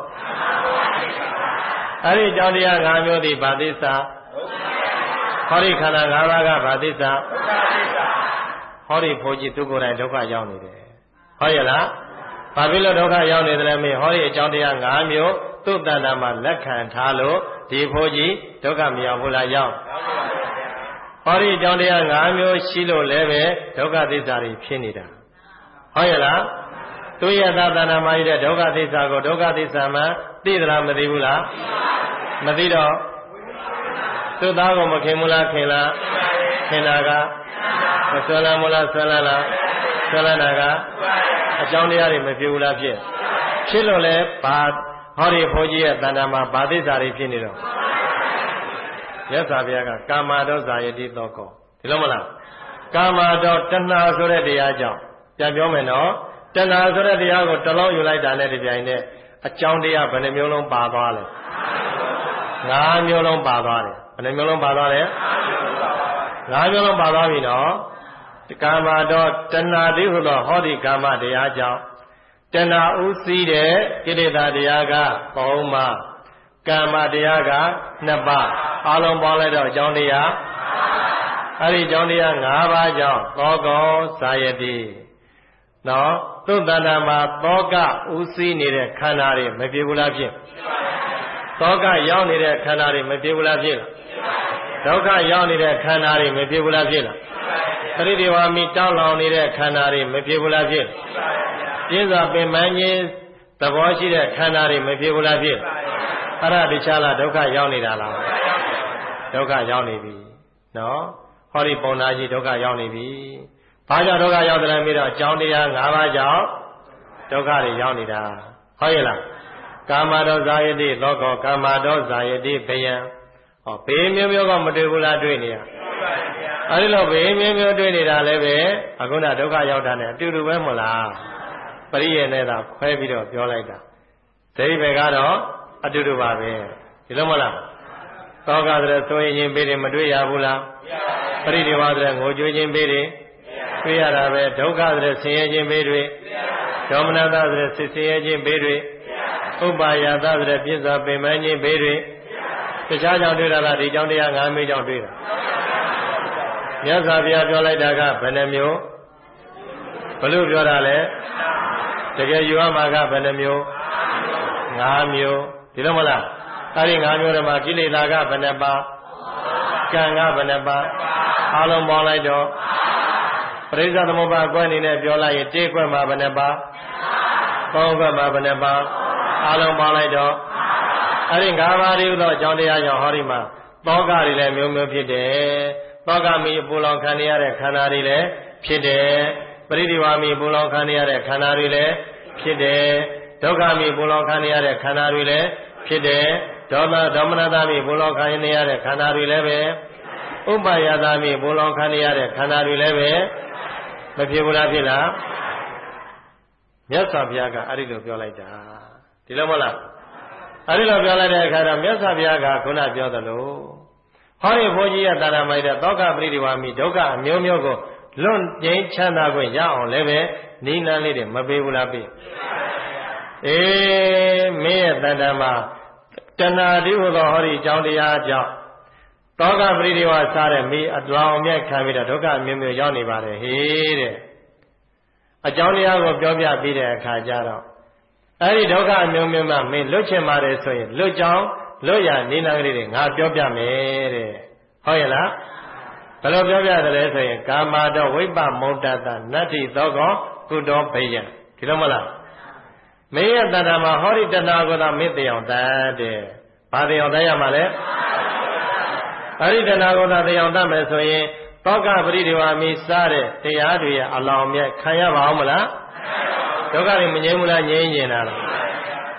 အဲ့ဒီအကြောင်းတရား၅မျိုးသည်ဘာသစ္စာဟောဒီခန္ဓာ၅ပါးကဘာသစ္စာဟောဒီဘုန်းကြီးသူကိုယ်တိုင်ဒုက္ခရောက်နေတယ်ဟုတ်ရဲ့လားဘာဖြစ်လို့ဒုက္ခရောက်နေတယ်လဲမေးဟောဒီအကြောင်းတရား၅မျိုးသူ့တဏ္ဍာမှာလက်ခံထားလို့ဒီဘုန်းကြီးဒုက္ခမရောက်ဘူးလားရောက်ဟောဒီအကြောင်းတရား၅မျိုးရှိလို့လည်းပဲဒုက္ခသစ္စာတွေဖြစ်နေတာဟုတ်ရဲ့လားသူရဲ့သာသနာမှာရတဲ့ဒုက္ခသစ္စာကိုဒုက္ခသစ္စာမှသိသလားမသိဘူးလားမသိတော့သူ့သားကိုမခင်ဘူးလားခင်လားခင်တာကမဆွဲလန်းဘူးလားဆွဲလန်းလားဆွဲလန်းတာကအကြောင်းတရားတွေမဖြစ်ဘူးလားဖြစ်ဖြစ်လို့လဲဘာဟောဒီဘုန်းကြီးရဲ့တဏ္ဍာမှာဘာသစ္စာတွေဖြစ်နေတော့မြတ်စွာဘုရားကကာမတောဇာယတိသောကောဒီလိုမလားကာမတောတဏှာဆိုတဲ့တရားကြောင့်ပြန်ပြောမယ်နော်တဏှာဆိုတဲ့တရားကိုတစ်လုံးယူလိုက်တာနဲ့ဒီပြိုင်နဲ့အကြောင်းတရားဘယ်နှမျိုးလုံးပါသွားလဲ၅မျိုးလုံးပါသွားတယ်ဘယ်နှမျိုးလုံးပါသွားလဲ၅မျိုးလုံးပါသွားပြီနော်ကာမတောတဏှာတိဟုသောဟောဒီကာမတရားကြောင့်တဏှာဥစည်းတဲ့ကိလေသာတရားကသုံးပါးကာမတရားကနှစ်ပါးအလုံးပေါင်းလိုက်တော့အကြောင်းတရားအဲ့ဒီအကြောင်းတရား၅ပါးကြောင့်သောကောဇာယတိနော်သုတ္တန္တမှာသောကဥစည်းနေတဲ့ခန္ဓာတွေမပြေဘူးလားဖြစ်သောကရောက်နေတဲ့ခန္ဓာတွေမပြေဘူးလားဖြစ်ဒုက္ခရောက်နေတဲ့ခန္ဓာတွေမပြေဘူးလားဖြစ်လားပရိဒီဝါမိတောင်းလောင်နေတဲ့ခန္ဓာတွေမပြေဘူးလားဖြစ်ပြင်းစွာပင်ပန်းခြင်းသဘောရှိတဲ့ခန္ဓာတွေမပြေဘူးလားဖြစ်အဲ့ဒါတရားလားဒုက္ခရောက်နေတာလားဒုက္ခရောက်နေပြီနော်ဟောဒီပုံနာကြီးဒုက္ခရောက်နေပြီဘာကြောင့်ဒုက္ခရောက်တယ်လဲပြီးတော့အကြောင်းတရား၅ပါးကြောင့်ဒုက္ခတွေရောက်နေတာဟုတ်ရဲ့လားကာမတောဇာယတိသောကောကာမတောဇာယတိဘယံဟောဘေးမျိုးမျိုးကမတွေ့ဘူးလားတွေ့နေရအဲဒီလိုဘေးမျိုးမျိုးတွေ့နေတာလည်းပဲအခုနဒုက္ခရောက်တာနဲ့အတူတူပဲမလားပရိယေနဲ့သာခွဲပြီးတော့ပြောလိုက်တာဒိဗေကတော့အတူတူပါပဲဒီလိုမလားသောကဆိုတဲ့ဆိုရင်ချင်းဘေးတွေမတွေ့ရဘူးလားပရိဒီဝါဆိုတဲ့ငိုကြွေးခြင်းဘေးတွေတွေ့ရတာပဲဒုက္ခဆိုတဲ့ဆင်းရဲခြင်းဘေးတွေဒေါမနတဆိုတဲ့စစ်ဆင်းရဲခြင်းဘေးတွေဥပါယသဆိုတဲ့ပြစ္ဆာပင်ပန်းခြင်းဘေးတွေတခြားကြောင့်တွေ့တာလားဒီကြောင့်တရား၅မျိုးကြောင့်တွေ့တာမြတ်စွာဘုရားပြောလိုက်တာကဘယ်နှမျိုးဘယ်လိုပြောတာလဲတကယ်ယူရမှာကဘယ်နှမျိုး၅မျိုးဒီလိုမလားအဲ့ဒီ၅မျိုးထဲမှာကိလေသာကဘယ်နှပါးကံကဘယ်နှပါးအလုံးပေါင်းလိုက်တော့ပရိစ္ဆသမုပ္ပါကွက်အနေနဲ့ပြောလိုက်ရင်တေးကွက်မှာဘယ်နှပါးသုံးကွက်မှာဘယ်နှပါးအလုံးပေါင်းလိုက်တော့အဲ့ဒီ၅ပါးဒီဥသောအကြောင်းတရားကြောင့်ဟောဒီမှာသောကတွေလည်းမျိုးမျိုးဖြစ်တယ်သောကမိပူလောင်ခံရတဲ့ခန္ဓာတွေလည်းဖြစ်တယ်ပရိဒီဝါမိပူလောင်ခံရတဲ့ခန္ဓာတွေလည်းဖြစ်တယ်ဒုက္ခမိပူလောင်ခံရတဲ့ခန္ဓာတွေလည်းဖြစ်တယ်ဒေါသဒေါမနတမိပူလောင်ခံရတဲ့ခန္ဓာတွေလည်းပဲဥပါယသမိပူလောင်ခံရတဲ့ခန္ဓာတွေလည်းပဲမဖြစ်ဘူးလားဖြစ်လားမြတ်စွာဘုရားကအဲ့ဒီလိုပြောလိုက်တာဒီလိုမဟုတ်လားအဲ့ဒီလိုပြောလိုက်တဲ့အခါတော့မြတ်စွာဘုရားကခုနပြောသလိုဟောဒီဘုန်းကြီးရဲ့တာရမိုက်တဲ့သောကပရိဒီဝါမိဒုက္ခအမျိုးမျိုးကိုလွတ်ငြိမ်းချမ်းသာခွင့်ရအောင်လည်းပဲနိလန်းလေးတွေမပေးဘူးလားပေးအေးမင်းရဲ့တဏ္ဍာမှာတဏှာတိဟုသောဟောဒီအကြောင်းတရားကြောင့်သောကပရိဒီဝါစားတဲ့မိအသွအောင်မြတ်ခံပြီးတော့ဒုက္ခအမျိုးမျိုးရောက်နေပါတယ်ဟေးတဲ့အကြောင်းတရားကိုပြောပြပြီးတဲ့အခါကျတော့အဲ့ဒီဒုက္ခအမျိုးမျိုးမှမင်းလွတ်ချင်ပါတယ်ဆိုရင်လွတ်ကြောင်းလွတ်ရနိလန်းကလေးတွေငါပြောပြမယ်တဲ့ဟုတ်ရဲ့လားဘယ်လိုပြောပြတယ်လဲဆိုရင်ကာမတောဝိပ္ပမုဒ္ဒတနတ္တိသောကောကုတောဘိယံဒီလိုမလားမင်းရဲ့တဏ္ဍာမှာဟောဒီတဏှာကိုသာမင်းသိအောင်တတ်တယ်ဘာသိအောင်တတ်ရမှာလဲအဲ့ဒီတဏှာကိုသာသိအောင်တတ်မယ်ဆိုရင်သောကပရိဒီဝါမိစားတဲ့တရားတွေရဲ့အလောင်းမြတ်ခံရပါအောင်မလားဒုက္ခတွေမငြိမ်းဘူးလားငြိမ်းကျင်တာလား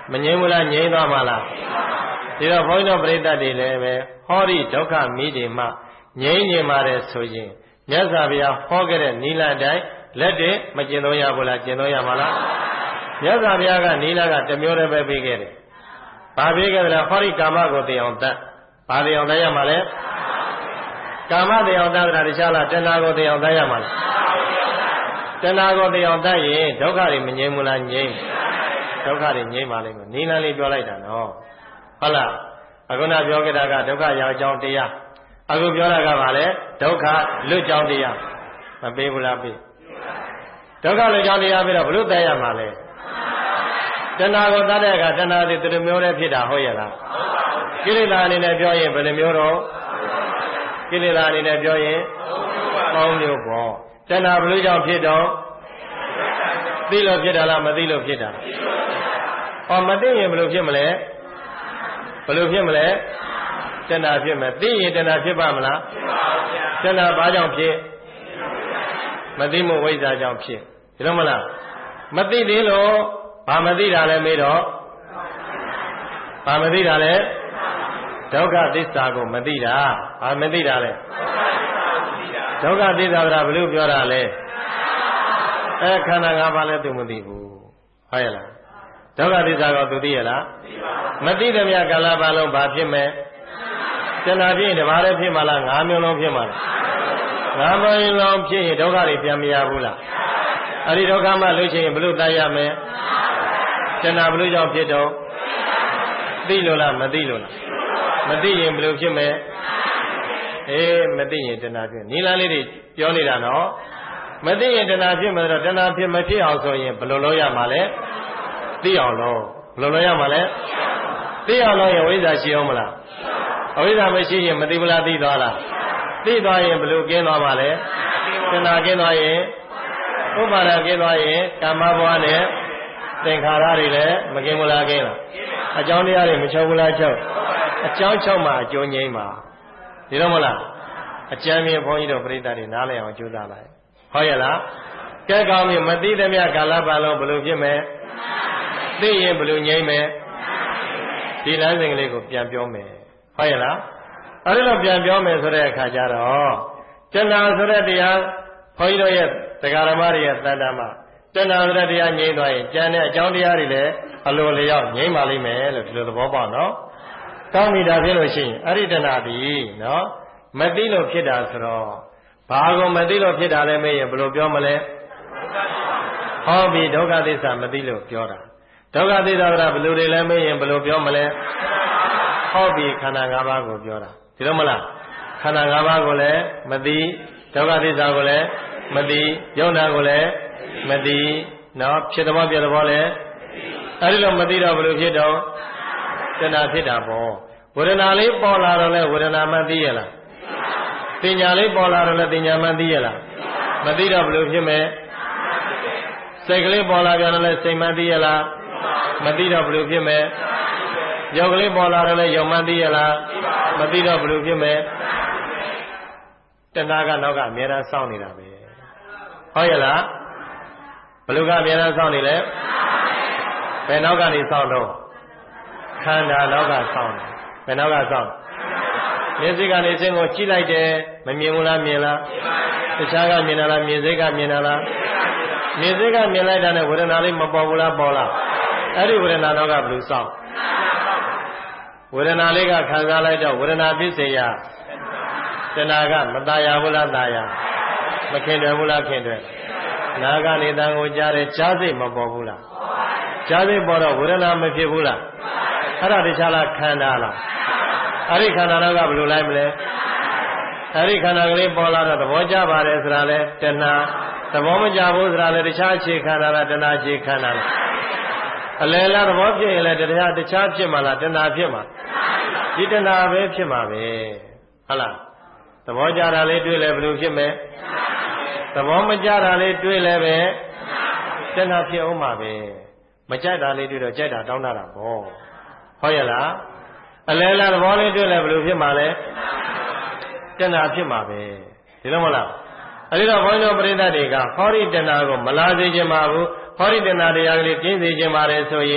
မငြိမ်းဘူးလားငြိမ်းသွားမှာလားဒီတော့ဘုန်းကြီးတို့ပြိဿတွေလည်းပဲဟောဒီဒုက္ခမိတွေမှငြိမ်းငြိမ်ပါတယ်ဆိုရင်မြတ်စွာဘုရားဟောခဲ့တဲ့နိလန်တိုင်းလက်တွေမကျင့်သုံးရဘူးလားကျင့်သုံးရမှာလားမြတ်စွာဘုရားကနိလန်ကတစ်မျိုးတည်းပဲပေးခဲ့တယ်။ဘာပေးခဲ့တယ်လဲဟောဒီကာမကိုသိအောင်တတ်ဘာသိအောင်တတ်ရမှာလဲကာမသိအောင်တတ်တာတခြားလားတဏှာကိုသိအောင်တတ်ရမှာလားတဏှာကိုသိအောင်တတ်ရင်ဒုက္ခတွေမငြိမ်းဘူးလားငြိမ်းဒုက္ခတွေငြိမ်းပါလိမ့်မယ်နိလန်လေးပြောလိုက်တာနော်ဟုတ်လားအခုနပြောခဲ့တာကဒုက္ခရောက်ကြောင်းတရားအခုပြောတာကဘာလဲဒုက္ခလွတ်ကြောင်းတရားမပေးဘူးလားပေးဒုက္ခလွတ်ကြောင်းတရားပြီးတော့ဘလို့တတ်ရမှာလဲတဏှာကိုတတ်တဲ့အခါတဏှာတွေသူမျိုးတည်းဖြစ်တာဟုတ်ရဲ့လားကိလေသာအနေနဲ့ပြောရင်ဘယ်နှမျိုးတော့ကိလေသာအနေနဲ့ပြောရင်သုံးမျိုးပေါ့တဏှာဘလို့ကြောင့်ဖြစ်တော့သိလို့ဖြစ်တာလားမသိလို့ဖြစ်တာဟောမသိရင်ဘလို့ဖြစ်မလဲဘလို့ဖြစ်မလဲတဏှာဖြစ်မယ်သိရင်တဏှာဖြစ်ပါမလားဖြစ်ပါဘူးဗျာတဏှာဘာကြောင့်ဖြစ်မသိမှုဝိဇ္ဇာကြောင့်ဖြစ်ဒီလိုမလားမသိသေးလို့ဘာမသိတာလဲမေးတော့ဘာမသိတာလဲဒုက္ခသစ္စာကိုမသိတာဘာမသိတာလဲဒုက္ခသစ္စာကဘလို့ပြောတာလဲအဲခန္ဓာ၅ပါးလည်းသူမသိဘူးဟုတ်ရဲ့လားဒုက္ခသစ္စာကိုသူသိရလားမသိတဲ့မြတ်ကာလပတ်လုံးဘာဖြစ်မယ်တဏှာဖြစ်ရင်တပါးလည်းဖြစ်မှာလားငါးမျိုးလုံးဖြစ်မှာလားငါးမျိုးလုံးဖြစ်ရင်ဒုက္ခတွေပြန်မရဘူးလားအဲ့ဒီဒုက္ခမှလို့ရှိရင်ဘလို့တတ်ရမယ်တဏှာဘလို့ကြောင့်ဖြစ်တော့သိလို့လားမသိလို့လားမသိရင်ဘလို့ဖြစ်မယ်အေးမသိရင်တဏှာဖြစ်နိလန်းလေးတွေပြောနေတာနော်မသိရင်တဏှာဖြစ်မယ်တော့တဏှာဖြစ်မဖြစ်အောင်ဆိုရင်ဘလို့လုပ်ရမှာလဲသိအောင်လို့ဘလို့လုပ်ရမှာလဲသိအောင်လို့ရင်ဝိဇ္ဇာရှိအောင်မလားအဝိဇ္ဇာမရှိရင်မသိဘူးလားသိသွားလားသိသွားရင်ဘလို့ကင်းသွားမှာလဲတဏှာကင်းသွားရင်ဥပါဒကင်းသွားရင်ကာမဘဝနဲ့သင်္ခါရတွေလည်းမကင်းဘူးလားကင်းလားအကြောင်းတရားတွေမချုပ်ဘူးလားချုပ်အကြောင်းချုပ်မှအကျိုးငြိမ်းပါဒီတော့မလားအကျမ်းမြေဘုန်းကြီးတို့ပြိဿတွေနားလည်အောင်ကြိုးစားလိုက်ဟုတ်ရဲ့လားကဲကောင်းပြီမသိသမျှကာလပတ်လုံးဘလို့ဖြစ်မယ်သိရင်ဘလို့ငြိမ်းမယ်ဒီလမ်းစဉ်ကလေးကိုပြန်ပြောမယ်ဟုတ်ရဲ့လားအဲဒီလိုပြန်ပြောမယ်ဆိုတဲ့အခါကျတော့တဏှာဆိုတဲ့တရားဘုန်းကြီးတို့ရဲ့တရားဓမ္မတွေရဲ့သတ္တမှာတဏှာဆိုတဲ့တရားငြိမ်းသွားရင်ကျန်တဲ့အကြောင်းတရားတွေလည်းအလိုလျောက်ငြိမ်းပါလိမ့်မယ်လို့ဒီလိုသဘောပေါက်နော်ကောင်းပြီဒါဖြစ်လို့ရှိရင်အဲ့ဒီတဏှာဒီနော်မသိလို့ဖြစ်တာဆိုတော့ဘာကိုမသိလို့ဖြစ်တာလဲမေးရင်ဘယ်လိုပြောမလဲဟောပြီဒုက္ခသစ္စာမသိလို့ပြောတာဒုက္ခသစ္စာကဘယ်လိုတွေလဲမေးရင်ဘယ်လိုပြောမလဲဟောပြီခန္ဓာ၅ပါးကိုပြောတာဒီလိုမလားခန္ဓာ၅ပါးကိုလည်းမသိဒုက္ခသစ္စာကိုလည်းမသိယုံနာကိုလည်းမသိနော်ဖြစ်သဘောပြသဘောလည်းအဲဒီလိုမသိတော့ဘယ်လိုဖြစ်တော့တဏှာဖြစ်တာပေါ့ဝေဒနာလေးပေါ်လာတော့လဲဝေဒနာမှသိရလားပညာလေးပေါ်လာတော့လဲပညာမှသိရလားမသိတော့ဘယ်လိုဖြစ်မယ်စိတ်ကလေးပေါ်လာပြန်တော့လဲစိတ်မှသိရလားမသိတော့ဘယ်လိုဖြစ်မယ်ရုပ်ကလေးပေါ်လာတော့လဲရုပ်မှသိရလားမသိတော့ဘယ်လိုဖြစ်မယ်တဏှာကနောက်ကအများအားစောင့်နေတာပဲဟုတ်ရဲ့လားဘယ်လိုကအများအားစောင့်နေလဲဘယ်နောက်ကနေစောင့်တော့ခန္ဓာနောက်ကစောင့်တယ်ဘယ်နောက်ကစောင့်မျက်စိကနေစင်းကိုကြည့်လိုက်တယ်မမြင်ဘူးလားမြင်လားတခြားကမြင်လားမြင်စိတ်ကမြင်လားမြင်စိတ်ကမြင်လိုက်တာနဲ့ဝေဒနာလေးမပေါ်ဘူးလားပေါ်လားအဲ့ဒီဝေဒနာနောက်ကဘယ်လိုစောင့်ဝေဒနာလေးကခံစားလိုက်တော့ဝေဒနာပစ္စယတဏှာကမตายဘူးလားตายမခင်တယ်ဘူးလားခင်တယ်နာကနေတန်ကိုကြားတယ်ကြားစိတ်မပေါ်ဘူးလားကြားစိတ်ပေါ်တော့ဝေဒနာမဖြစ်ဘူးလားအဲ့ဒါတခြားလားခန္ဓာလားအဲ့ဒီခန္ဓာတော့ကဘယ်လိုလိုက်မလဲအဲ့ဒီခန္ဓာကလေးပေါ်လာတော့သဘောကျပါတယ်ဆိုတာလဲတဏှာသဘောမကျဘူးဆိုတာလဲတခြားအခြေခန္ဓာလားတဏှာအခြေခန္ဓာလားအလယ်လားသဘောဖြစ်ရင်လဲတရားတခြားဖြစ်မှာလားတဏှာဖြစ်မှာဒီတဏှာပဲဖြစ်မှာပဲဟုတ်လားသဘောကျတာလေးတွေ့လဲဘယ်လိုဖြစ်မလဲသဘောမကျတာလေးတွေ့လဲပဲတဏှာဖြစ်အောင်မှာပဲမကြိုက်တာလေးတွေ့တော့ကြိုက်တာတောင်းတာပေါ့ဟုတ်ရဲ့လားအလဲလားသဘောလေးတွေ့လဲဘယ်လိုဖြစ်မှာလဲတဏှာဖြစ်မှာပဲဒီလိုမလားအဲဒီတော့ဘုန်းကြီးတို့ပရိသတ်တွေကဟောဒီတဏှာကိုမလာစေခြင်းပါဘူးဟောဒီတဏှာတရားကလေးကျင်းစေခြင်းပါတယ်ဆိုရင်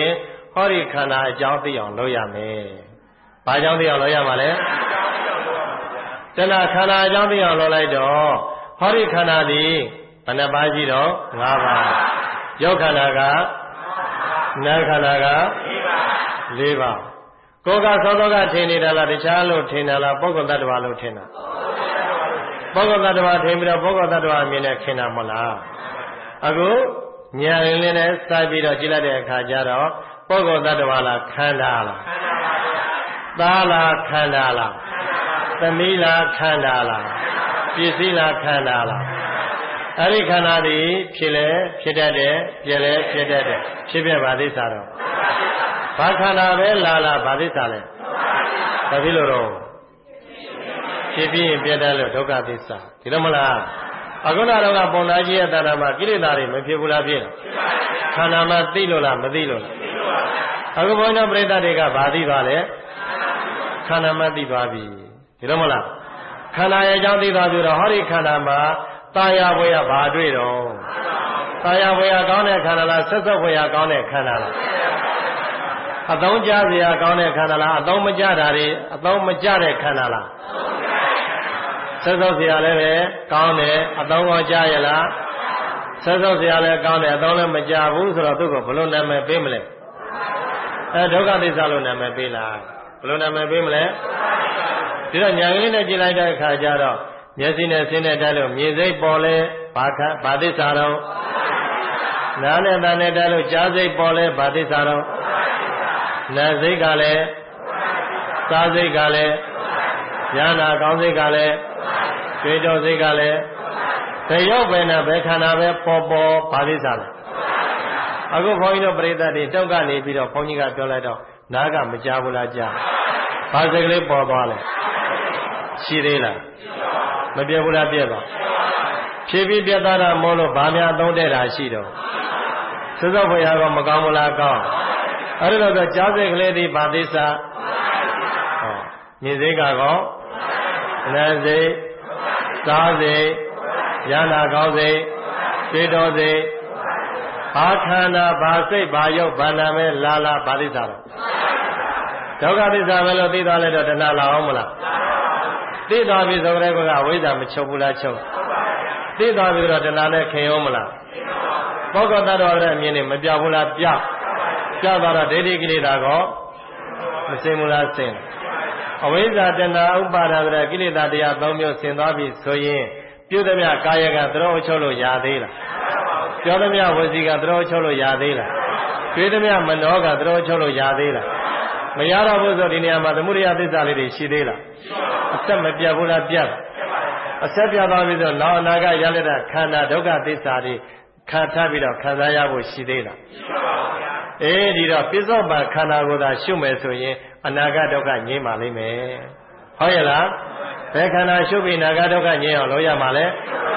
ဟောဒီခန္ဓာအကြောင်းသိအောင်လုပ်ရမယ်။ဘာကြောင့်သိအောင်လုပ်ရမှာလဲ။တဏှာခန္ဓာအကြောင်းသိအောင်လုပ်လိုက်တော့ဟောဒီခန္ဓာသည်ဘယ်နှပါးရှိတော့၅ပါး။ရုပ်ခန္ဓာကနာခန္ဓာက၄ပါး။ကိုယ်ကသောသောကထင်နေတာလားတခြားလို့ထင်တာလားပုဂ္ဂိုလ်တ attva လို့ထင်တာပုဂ္ဂိုလ်တ attva ထင်ပြီးတော့ပုဂ္ဂိုလ်တ attva အမြင်နဲ့ခင်တာမဟုတ်လား။အခုညာရင်းလေးနဲ့စပြီးတော့ကြည့်လိုက်တဲ့အခါကျတော့ပုဂ္ဂိုလ်တ attva လားခန္ဓာလားသားလားခန္ဓာလားသမီးလားခန္ဓာလားပစ္စည်းလားခန္ဓာလားအဲ့ဒီခန္ဓာသည်ဖြစ်လဲဖြစ်တတ်တယ်ပြည့်လဲဖြစ်တတ်တယ်ဖြစ်ပြပါသစ္စာတော့ဘာခန္ဓာပဲလာလာဘာသစ္စာလဲဘာဖြစ်လို့တော့ဖြစ်ပြီးရင်ပြည့်တတ်လို့ဒုက္ခသစ္စာဒီလိုမလားအခုနတော့ကပုံနာကြီးရဲ့တဏ္ဍာမှာကိလေသာတွေမဖြစ်ဘူးလားဖြစ်လားခန္ဓာမှာသိလို့လားမသိလို့လားအခုဘုန်းတော်ပြိဿတွေကဘာသိသွားလဲခန္ဓာမှာသိသွားပြီဒီလိုမလားခန္ဓာရဲ့အကြောင်းသိသွားပြီတော့ဟောဒီခန္ဓာမှာတာယာဘွေရဘာတွေ့တော့တာယာဘွေရကောင်းတဲ့ခန္ဓာလားဆက်ဆက်ဘွေရကောင်းတဲ့ခန္ဓာလားအသုံးကျစရာကောင်းတဲ့ခန္ဓာလားအသုံးမကျတာတွေအသုံးမကျတဲ့ခန္ဓာလားဆက်ဆက်စရာလည်းပဲကောင်းတယ်အသုံးကောကျရလားဆက်ဆက်စရာလည်းကောင်းတယ်အသုံးလည်းမကျဘူးဆိုတော့သူ့ကိုဘယ်လိုနာမည်ပေးမလဲအဲဒုက္ခသစ္စာလို့နာမည်ပေးလားဘယ်လိုနာမည်ပေးမလဲဒီတော့ညာကလေးနဲ့ကြည့်လိုက်တဲ့အခါကျတော့မျက်စိနဲ့ဆင်းနဲ့တက်လို့မြင်စိတ်ပေါ်လဲဘာခဘာသစ္စာတော့နားနဲ့တန်နဲ့တက်လို့ကြားစိတ်ပေါ်လဲဘာသစ္စာတော့နားစိတ်ကလည်းစားစိတ်ကလည်းဉာဏ်နာကောင်းစိတ်ကလည်းတွေ့တော်စိတ်ကလည်းဘယ်ရောက်ပဲနဲ့ဘယ်ခန္ဓာပဲပေါ်ပေါ်ဘာသစ္စာလဲအခုဘုန်းကြီးတို့ပရိသတ်တွေတောက်ကနေပြီးတော့ဘုန်းကြီးကပြောလိုက်တော့နားကမကြားဘူးလားကြားဘာစိတ်ကလေးပေါ်သွားလဲရှိသေးလားမပြတ်ဘူးလားပြတ်သွားဖြည်းဖြည်းပြတ်သွားတာမို့လို့ဗာများသုံးတဲ့တာရှိတော့သစ္စာဘုရားကမကောင်းဘူးလားကောင်းအဲ့ဒါတော့ကြားစိတ်ကလေးဒီဘာသစ္စာဟောမြင်စိတ်ကောနားစိတ်စားစိတ်ဉာဏ်နာကောင်းစိတ်တွေ့တော်စိတ်ဘာခန္ဓာဘာစိတ်ဘာယုတ်ဘာနာမဲလာလာဘာသစ္စာတော့ဒုက္ခသစ္စာပဲလို့သိသွားလဲတော့တဏှာလာအောင်မလားသိသွားပြီဆိုကြတဲ့ကအဝိဇ္ဇာမချုပ်ဘူးလားချုပ်သိသွားပြီတော့တဏှာနဲ့ခင်ရောမလားပုဂ္ဂိုလ်တ attva ရဲ့အမြင်နဲ့မပြောက်ဘူးလားပြောက်ပြောက်သွားတော့ဒိဋ္ဌိကိလေသာကောမစင်ဘူးလားစင်အဝိဇ္ဇာတဏှာဥပါဒတဲ့ကိလေသာတရား၃မျိုးဆင်သွားပြီဆိုရင်ပြုသမျှကာယကသရောအချုပ်လို့ရသေးလားပြောသမျှဝစီကသရောအချုပ်လို့ရသေးလားတွေးသမျှမနောကသရောအချုပ်လို့ရသေးလားမရတော့ဘူးဆိုဒီနေရာမှာသမုဒိယသစ္စာလေးတွေရှိသေးလားအဆက်မပြတ်ဘူးလားပြတ်အဆက်ပြတ်သွားပြီဆိုနောက်အနာဂတ်ရလက်တဲ့ခန္ဓာဒုက္ခသစ္စာတွေခံထားပြီးတော့ခံစားရဖို့ရှိသေးလားရှိပါဘူးဗျာအေးဒီတော့ပစ္စုပန်ခန္ဓာကိုယ်သာရှုမယ်ဆိုရင်အနာဂတ်ဒုက္ခငြိမ်းပါလိမ့်မယ်ဟုတ်ရဲ့လားဘယ်ခန္ဓာရှုပြီးအနာဂတ်ဒုက္ခငြိမ်းအောင်လုပ်ရမှာလဲ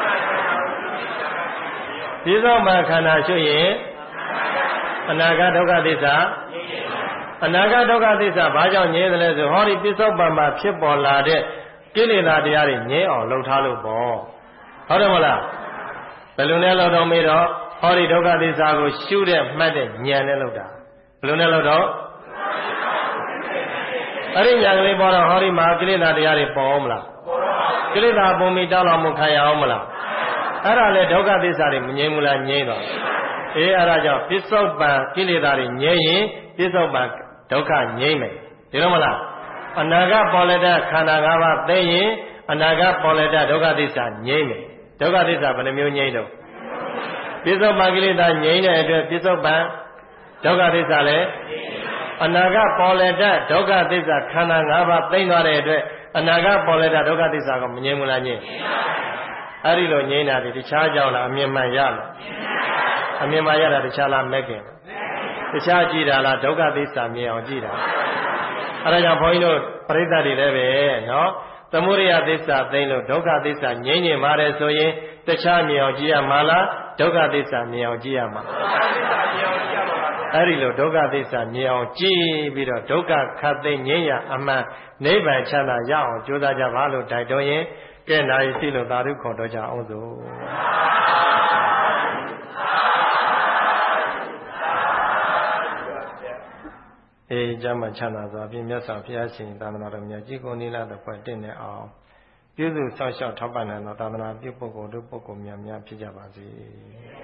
ပစ္စုပန်ခန္ဓာရှုရင်အနာဂတ်ဒုက္ခသစ္စာအနာဂတ်ဒုက္ခသစ္စာဘာကြောင့်ငြိမ်းတယ်လဲဆိုဟောဒီပစ္စုပန်မှာဖြစ်ပေါ်လာတဲ့ကိလေသာတရားတွေငြိမ်းအောင်လှုပ်ထားလို့ပေါ့ဟုတ်တယ်မလားဘယ်လိုနဲ့လှုပ်တော့မေးတော့ဟောဒီဒုက္ခသစ္စာကိုရှုတဲ့မှတ်တဲ့ဉာဏ်နဲ့လှုပ်တာဘယ်လိုနဲ့လှုပ်တော့အဲ့ဒီဉာဏ်ကလေးပေါ်တော့ဟောဒီမှာကိလေသာတရားတွေပေါ်အောင်မလားကိလေသာပုံပြီးတောင်းတော်မူခံရအောင်မလားအဲ့ဒါလေဒုက္ခသစ္စာတွေမငြိမ်းဘူးလားငြိမ်းတော့အေးအဲ့ဒါကြောင့်ပစ္စုပန်ကိလေသာတွေငြိမ်းရင်ပစ္စုပန်ဒုက္ခငြိမ်းမယ်ဒီလိုမလားအနာဂတ်ပေါ်လက်တဲ့ခန္ဓာ၅ပါးသိရင်အနာဂတ်ပေါ်လက်တဲ့ဒုက္ခသစ္စာငြိမ်းမယ်ဒုက္ခသစ္စာဘယ်နှမျိုးငြိမ်းတော့ပစ္စုပန်ကိလေသာငြိမ်းတဲ့အတွက်ပစ္စုပန်ဒုက္ခသစ္စာလည်းအနာဂတ်ပေါ်လက်တဲ့ဒုက္ခသစ္စာခန္ဓာ၅ပါးသိမ့်သွားတဲ့အတွက်အနာဂတ်ပေါ်လက်တဲ့ဒုက္ခသစ္စာကမငြိမ်းဘူးလားငြိမ်းအဲ့ဒီလိုငြိမ်းတာဒီတခြားကြောင့်လားအမြင်မှန်ရလားအမြင်မှန်ရတာတခြားလားမဲ့ခင်တခြားကြည့်တာလားဒုက္ခသစ္စာမြင်အောင်ကြည့်တာအဲ့ဒါကြောင့်ဘုန်းကြီးတို့ပရိသတ်တွေလည်းပဲနော်သမုဒိယသစ္စာသိလို့ဒုက္ခသစ္စာငြိမ်းငြိမ်ပါတယ်ဆိုရင်တခြားမြင်အောင်ကြည့်ရမှာလားဒုက္ခသစ္စာမြင်အောင်ကြည့်ရမှာအဲ့ဒီလိုဒုက္ခသစ္စာမြင်အောင်ကြည့်ပြီးတော့ဒုက္ခခတ်သိငြိမ်းရအမှန်နိဗ္ဗာန်ချမ်းသာရအောင်ကြိုးစားကြပါလို့တိုက်တွန်းရင်ကဲနာရီရှိလို့သာဓုခေါ်တော့ကြအောင်စို့အေးကြမှာချမ်းသာစွာဖြင့်မြတ်စွာဘုရားရှင်သာသနာတော်မြတ်ကြီးကိုနိလတဲ့ဖွဲ့တင့်နေအောင်ပြုစုစောင့်ရှောက်ထောက်ပံ့နိုင်သောသာသနာပြုပုဂ္ဂိုလ်တို့ပုဂ္ဂိုလ်များများဖြစ်ကြပါစေ